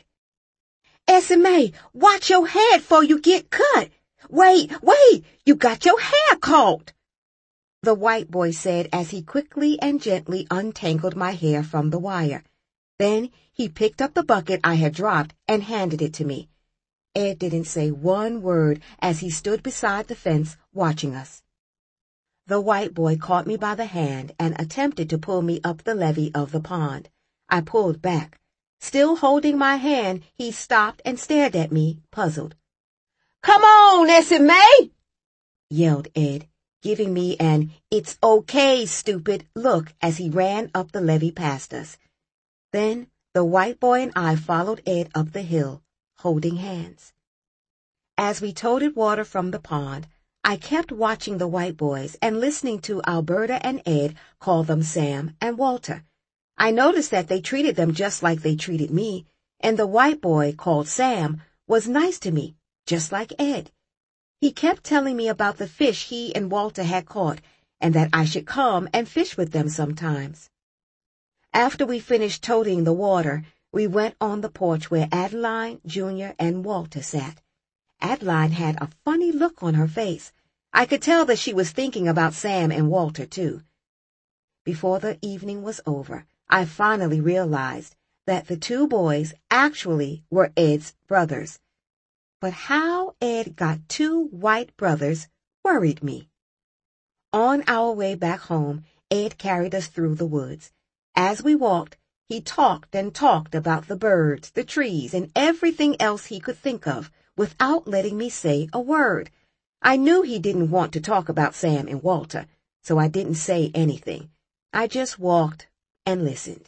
Essie Mae, watch your head before you get cut. Wait, wait, you got your hair caught, the white boy said as he quickly and gently untangled my hair from the wire. Then he picked up the bucket I had dropped and handed it to me. Ed didn't say one word as he stood beside the fence watching us. The white boy caught me by the hand and attempted to pull me up the levee of the pond. I pulled back. Still holding my hand, he stopped and stared at me, puzzled. "Come on, Essie Mae!" yelled Ed, giving me an "it's okay, stupid" look as he ran up the levee past us. Then the white boy and I followed Ed up the hill, holding hands. As we toted water from the pond, I kept watching the white boys and listening to Alberta and Ed call them Sam and Walter. I noticed that they treated them just like they treated me, and the white boy, called Sam, was nice to me, just like Ed. He kept telling me about the fish he and Walter had caught, and that I should come and fish with them sometimes. After we finished toting the water, we went on the porch where Adeline, Junior, and Walter sat. Adeline had a funny look on her face. I could tell that she was thinking about Sam and Walter, too. Before the evening was over, I finally realized that the two boys actually were Ed's brothers. But how Ed got two white brothers worried me. On our way back home, Ed carried us through the woods. As we walked, he talked and talked about the birds, the trees, and everything else he could think of, without letting me say a word. I knew he didn't want to talk about Sam and Walter, so I didn't say anything. I just walked and listened.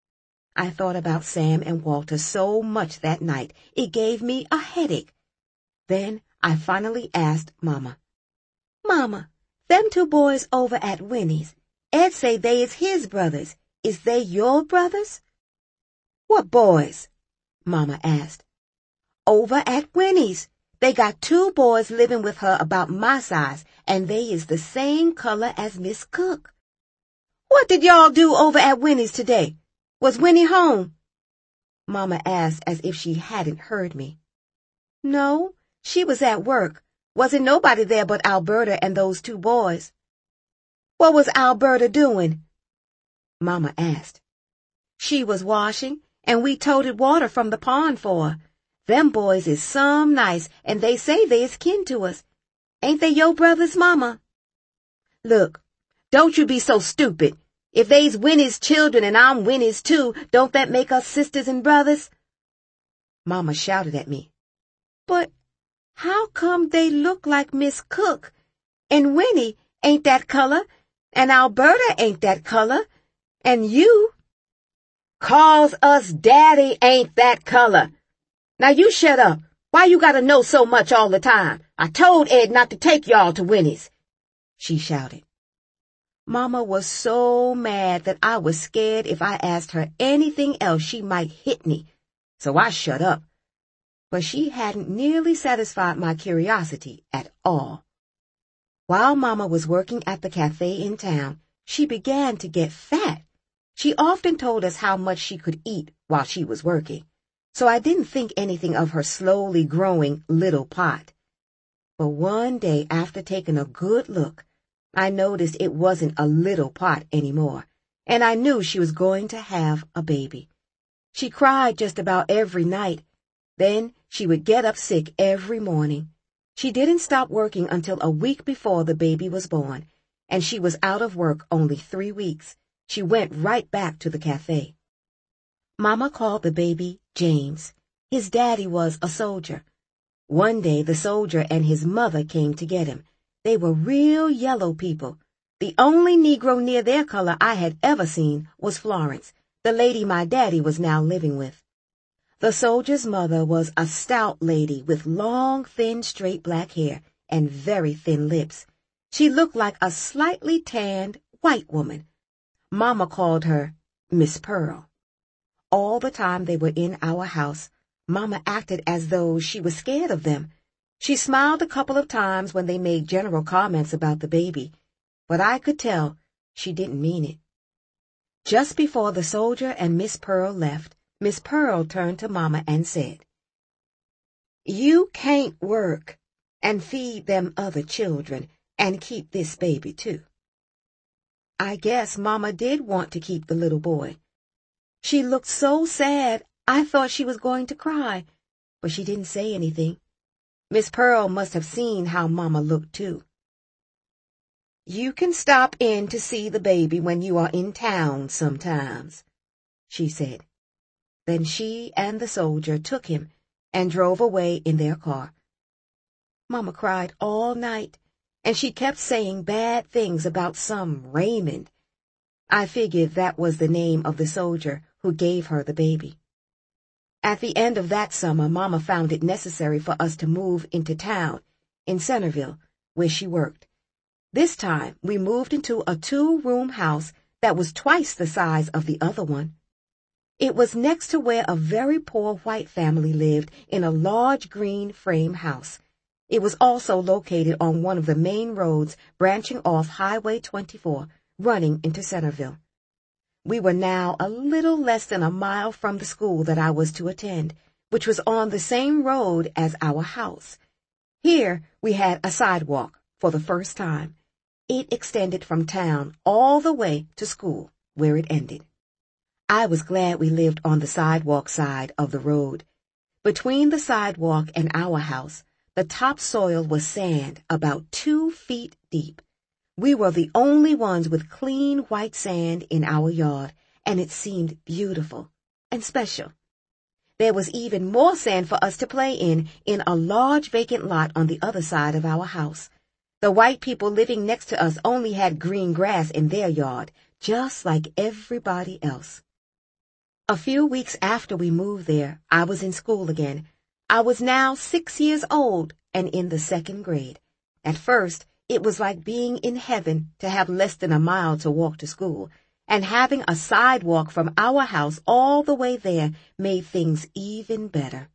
I thought about Sam and Walter so much that night, it gave me a headache. Then I finally asked Mama, "Mama, them two boys over at Winnie's, Ed say they is his brothers. Is they your brothers?" "What boys?" Mama asked. "Over at Winnie's. They got two boys living with her about my size, and they is the same color as Miss Cook." "What did y'all do over at Winnie's today? Was Winnie home?" Mama asked as if she hadn't heard me. "No, she was at work. Wasn't nobody there but Alberta and those two boys." "What was Alberta doing?" Mama asked. "She was washing, and we toted water from the pond for her. Them boys is some nice, and they say they is kin to us. Ain't they your brothers, Mama?" "Look, don't you be so stupid. If they's Winnie's children and I'm Winnie's too, don't that make us sisters and brothers?" Mama shouted at me. "But how come they look like Miss Cook? And Winnie ain't that color, and Alberta ain't that color, and you—" "'Cause us daddy ain't that color. Now you shut up. Why you gotta know so much all the time? I told Ed not to take y'all to Winnie's," she shouted. Mama was so mad that I was scared if I asked her anything else she might hit me, so I shut up. But she hadn't nearly satisfied my curiosity at all. While Mama was working at the cafe in town, she began to get fat. She often told us how much she could eat while she was working, so I didn't think anything of her slowly growing little pot. But one day, after taking a good look, I noticed it wasn't a little pot anymore, and I knew she was going to have a baby. She cried just about every night. Then she would get up sick every morning. She didn't stop working until a week before the baby was born, and she was out of work only three weeks. She went right back to the cafe. Mama called the baby James. His daddy was a soldier. One day the soldier and his mother came to get him. They were real yellow people. The only Negro near their color I had ever seen was Florence, the lady my daddy was now living with. The soldier's mother was a stout lady with long, thin, straight black hair and very thin lips. She looked like a slightly tanned white woman. Mama called her Miss Pearl. All the time they were in our house, Mama acted as though she was scared of them. She smiled a couple of times when they made general comments about the baby, but I could tell she didn't mean it. Just before the soldier and Miss Pearl left, Miss Pearl turned to Mama and said, "You can't work and feed them other children and keep this baby too." I guess Mama did want to keep the little boy. She looked so sad I thought she was going to cry, but she didn't say anything. Miss Pearl must have seen how Mama looked too. "You can stop in to see the baby when you are in town sometimes," she said. Then she and the soldier took him and drove away in their car. Mama cried all night, and she kept saying bad things about some Raymond. I figured that was the name of the soldier who gave her the baby. At the end of that summer, Mama found it necessary for us to move into town, in Centerville, where she worked. This time, we moved into a two-room house that was twice the size of the other one. It was next to where a very poor white family lived in a large green frame house. It was also located on one of the main roads branching off Highway twenty-four, running into Centerville. We were now a little less than a mile from the school that I was to attend, which was on the same road as our house. Here we had a sidewalk for the first time. It extended from town all the way to school, where it ended. I was glad we lived on the sidewalk side of the road. Between the sidewalk and our house, the topsoil was sand about two feet deep. We were the only ones with clean white sand in our yard, and it seemed beautiful and special. There was even more sand for us to play in, in a large vacant lot on the other side of our house. The white people living next to us only had green grass in their yard, just like everybody else. A few weeks after we moved there, I was in school again. I was now six years old and in the second grade. At first, it was like being in heaven to have less than a mile to walk to school, and having a sidewalk from our house all the way there made things even better.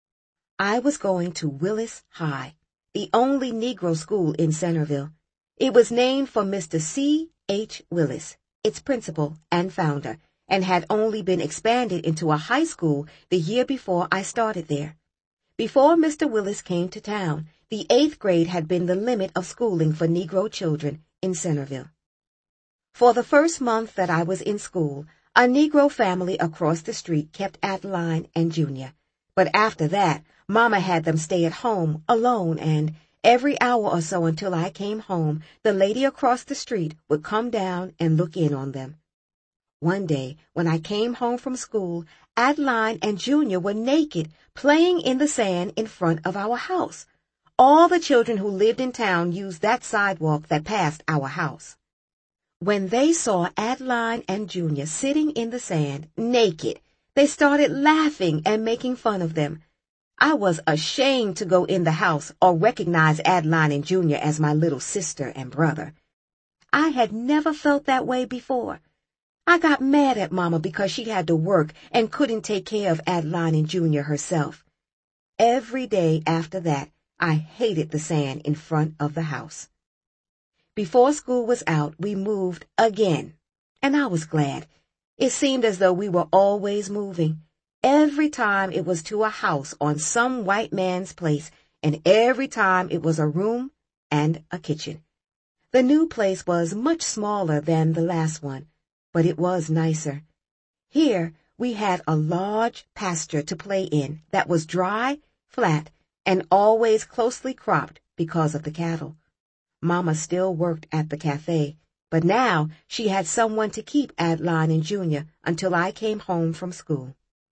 I was going to Willis High, the only Negro school in Centerville. It was named for Mister C H Willis, its principal and founder, and had only been expanded into a high school the year before I started there. Before Mister Willis came to town, the eighth grade had been the limit of schooling for Negro children in Centerville. For the first month that I was in school, a Negro family across the street kept Adeline and Junior. But after that, Mama had them stay at home alone, and every hour or so until I came home, the lady across the street would come down and look in on them. One day, when I came home from school, Adeline and Junior were naked, playing in the sand in front of our house. All the children who lived in town used that sidewalk that passed our house. When they saw Adeline and Junior sitting in the sand, naked, they started laughing and making fun of them. I was ashamed to go in the house or recognize Adeline and Junior as my little sister and brother. I had never felt that way before. I got mad at Mama because she had to work and couldn't take care of Adeline and Junior herself. Every day after that, I hated the sand in front of the house. Before school was out, we moved again, and I was glad. It seemed as though we were always moving. Every time it was to a house on some white man's place, and every time it was a room and a kitchen. The new place was much smaller than the last one, but it was nicer. Here we had a large pasture to play in that was dry, flat, and always closely cropped because of the cattle. Mama still worked at the cafe, but now she had someone to keep Adeline and Junior until I came home from school.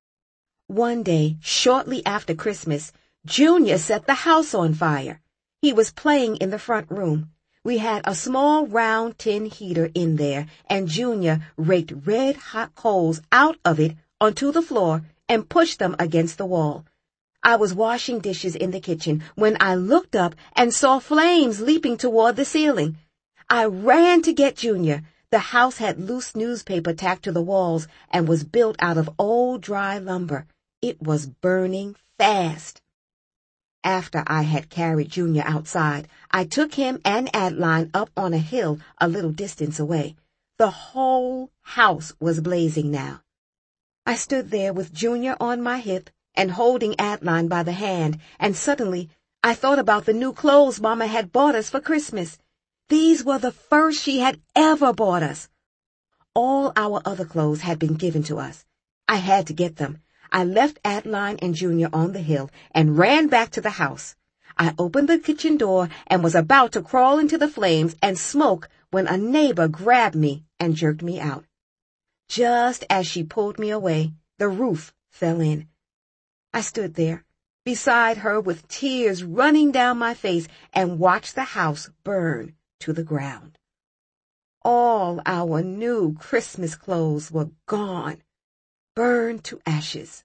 One day, shortly after Christmas, Junior set the house on fire. He was playing in the front room. We had a small round tin heater in there, and Junior raked red-hot coals out of it onto the floor and pushed them against the wall. I was washing dishes in the kitchen when I looked up and saw flames leaping toward the ceiling. I ran to get Junior. The house had loose newspaper tacked to the walls and was built out of old dry lumber. It was burning fast. After I had carried Junior outside, I took him and Adeline up on a hill a little distance away. The whole house was blazing now. I stood there with Junior on my hip and holding Adeline by the hand, and suddenly I thought about the new clothes Mama had bought us for Christmas. These were the first she had ever bought us. All our other clothes had been given to us. I had to get them. I left Adeline and Junior on the hill and ran back to the house. I opened the kitchen door and was about to crawl into the flames and smoke when a neighbor grabbed me and jerked me out. Just as she pulled me away, the roof fell in. I stood there, beside her with tears running down my face, and watched the house burn to the ground. All our new Christmas clothes were gone, burned to ashes.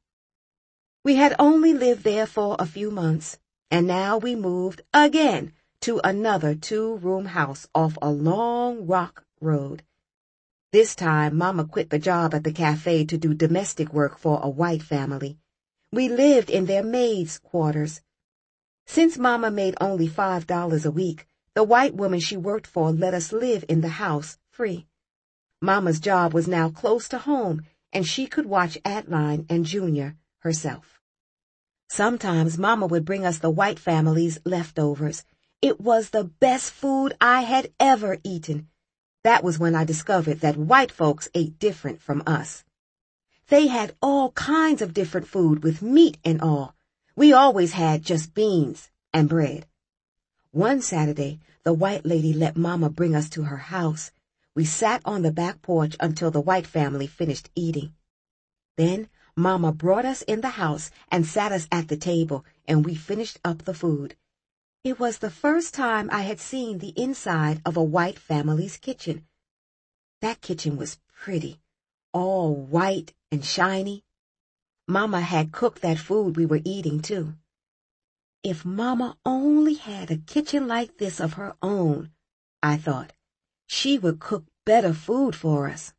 We had only lived there for a few months, and now we moved again to another two-room house off a long rock road. This time, Mama quit the job at the cafe to do domestic work for a white family. We lived in their maids' quarters. Since Mama made only five dollars a week, the white woman she worked for let us live in the house free. Mama's job was now close to home, and she could watch Adeline and Junior herself. Sometimes Mama would bring us the white family's leftovers. It was the best food I had ever eaten. That was when I discovered that white folks ate different from us. They had all kinds of different food with meat and all. We always had just beans and bread. One Saturday, the white lady let Mama bring us to her house. We sat on the back porch until the white family finished eating. Then Mama brought us in the house and sat us at the table, and we finished up the food. It was the first time I had seen the inside of a white family's kitchen. That kitchen was pretty, all white and shiny. Mama had cooked that food we were eating, too. If Mama only had a kitchen like this of her own, I thought, she would cook better food for us.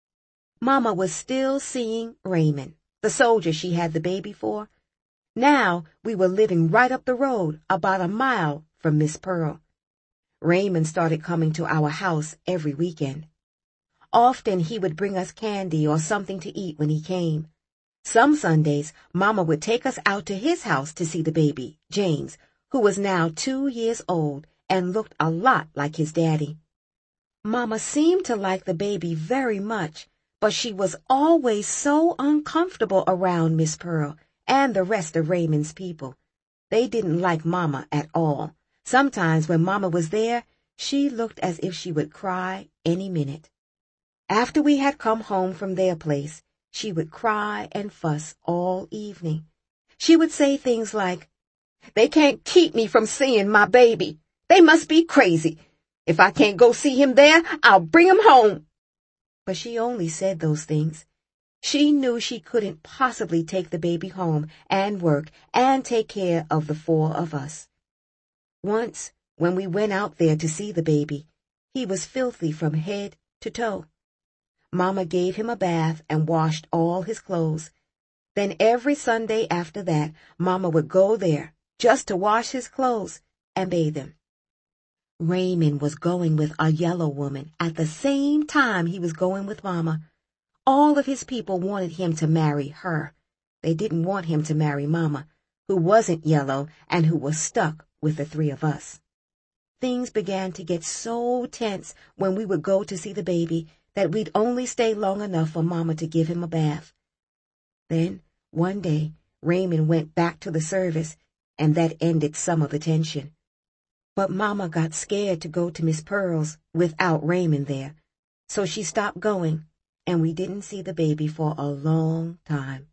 Mama was still seeing Raymond, the soldier she had the baby for. Now we were living right up the road, about a mile from Miss Pearl. Raymond started coming to our house every weekend. Often he would bring us candy or something to eat when he came. Some Sundays, Mama would take us out to his house to see the baby, James, who was now two years old and looked a lot like his daddy. Mama seemed to like the baby very much, but she was always so uncomfortable around Miss Pearl and the rest of Raymond's people. They didn't like Mama at all. Sometimes when Mama was there, she looked as if she would cry any minute. After we had come home from their place, she would cry and fuss all evening. She would say things like, "They can't keep me from seeing my baby. They must be crazy. If I can't go see him there, I'll bring him home." But she only said those things. She knew she couldn't possibly take the baby home and work and take care of the four of us. Once, when we went out there to see the baby, he was filthy from head to toe. Mama gave him a bath and washed all his clothes. Then every Sunday after that, Mama would go there just to wash his clothes and bathe him. Raymond was going with a yellow woman at the same time he was going with Mama. All of his people wanted him to marry her. They didn't want him to marry Mama, who wasn't yellow and who was stuck with the three of us. Things began to get so tense when we would go to see the baby that we'd only stay long enough for Mama to give him a bath. Then, one day, Raymond went back to the service, and that ended some of the tension. But Mama got scared to go to Miss Pearl's without Raymond there, so she stopped going, and we didn't see the baby for a long time.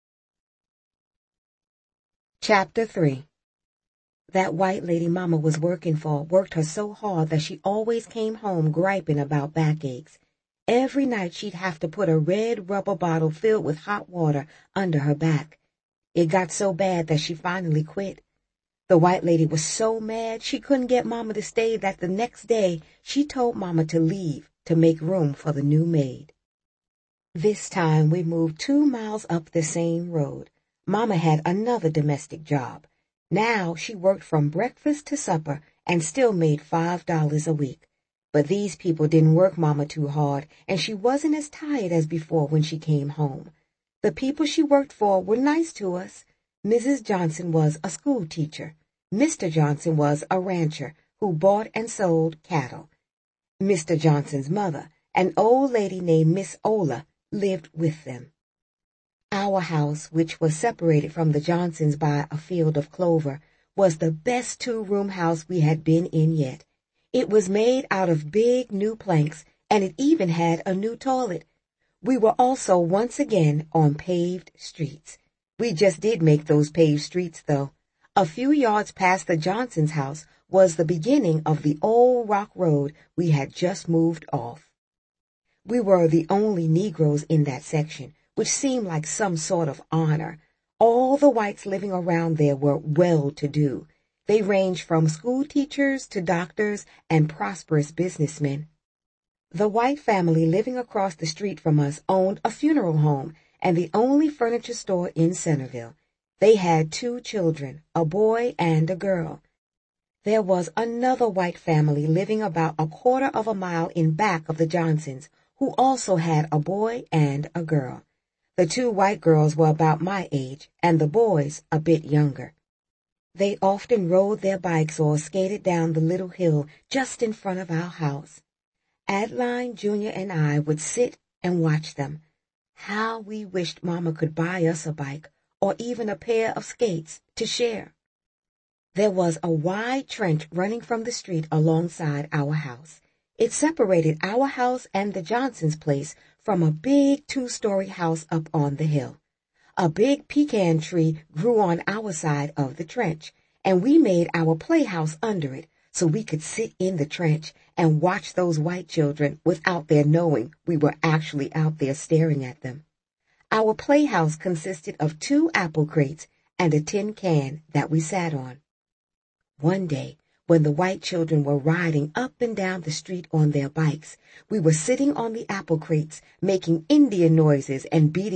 Chapter three. That white lady Mama was working for worked her so hard that she always came home griping about backaches. Every night she'd have to put a red rubber bottle filled with hot water under her back. It got so bad that she finally quit. The white lady was so mad she couldn't get Mama to stay that the next day she told Mama to leave to make room for the new maid. This time we moved two miles up the same road. Mama had another domestic job. Now she worked from breakfast to supper and still made five dollars a week. But these people didn't work Mama too hard, and she wasn't as tired as before when she came home. The people she worked for were nice to us. Missus Johnson was a school teacher. Mister Johnson was a rancher who bought and sold cattle. Mister Johnson's mother, an old lady named Miss Ola, lived with them. Our house, which was separated from the Johnsons by a field of clover, was the best two-room house we had been in yet. It was made out of big new planks, and it even had a new toilet. We were also once again on paved streets. We just did make those paved streets, though. A few yards past the Johnson's house was the beginning of the old rock road we had just moved off. We were the only Negroes in that section, which seemed like some sort of honor. All the whites living around there were well-to-do. They ranged from school teachers to doctors and prosperous businessmen. The white family living across the street from us owned a funeral home and the only furniture store in Centerville. They had two children, a boy and a girl. There was another white family living about a quarter of a mile in back of the Johnsons, who also had a boy and a girl. The two white girls were about my age, and the boys a bit younger. They often rode their bikes or skated down the little hill just in front of our house. Adeline Junior and I would sit and watch them. How we wished Mama could buy us a bike or even a pair of skates to share. There was a wide trench running from the street alongside our house. It separated our house and the Johnsons' place from a big two-story house up on the hill. A big pecan tree grew on our side of the trench, and we made our playhouse under it so we could sit in the trench and watch those white children without their knowing we were actually out there staring at them. Our playhouse consisted of two apple crates and a tin can that we sat on. One day, when the white children were riding up and down the street on their bikes, we were sitting on the apple crates, making Indian noises and beating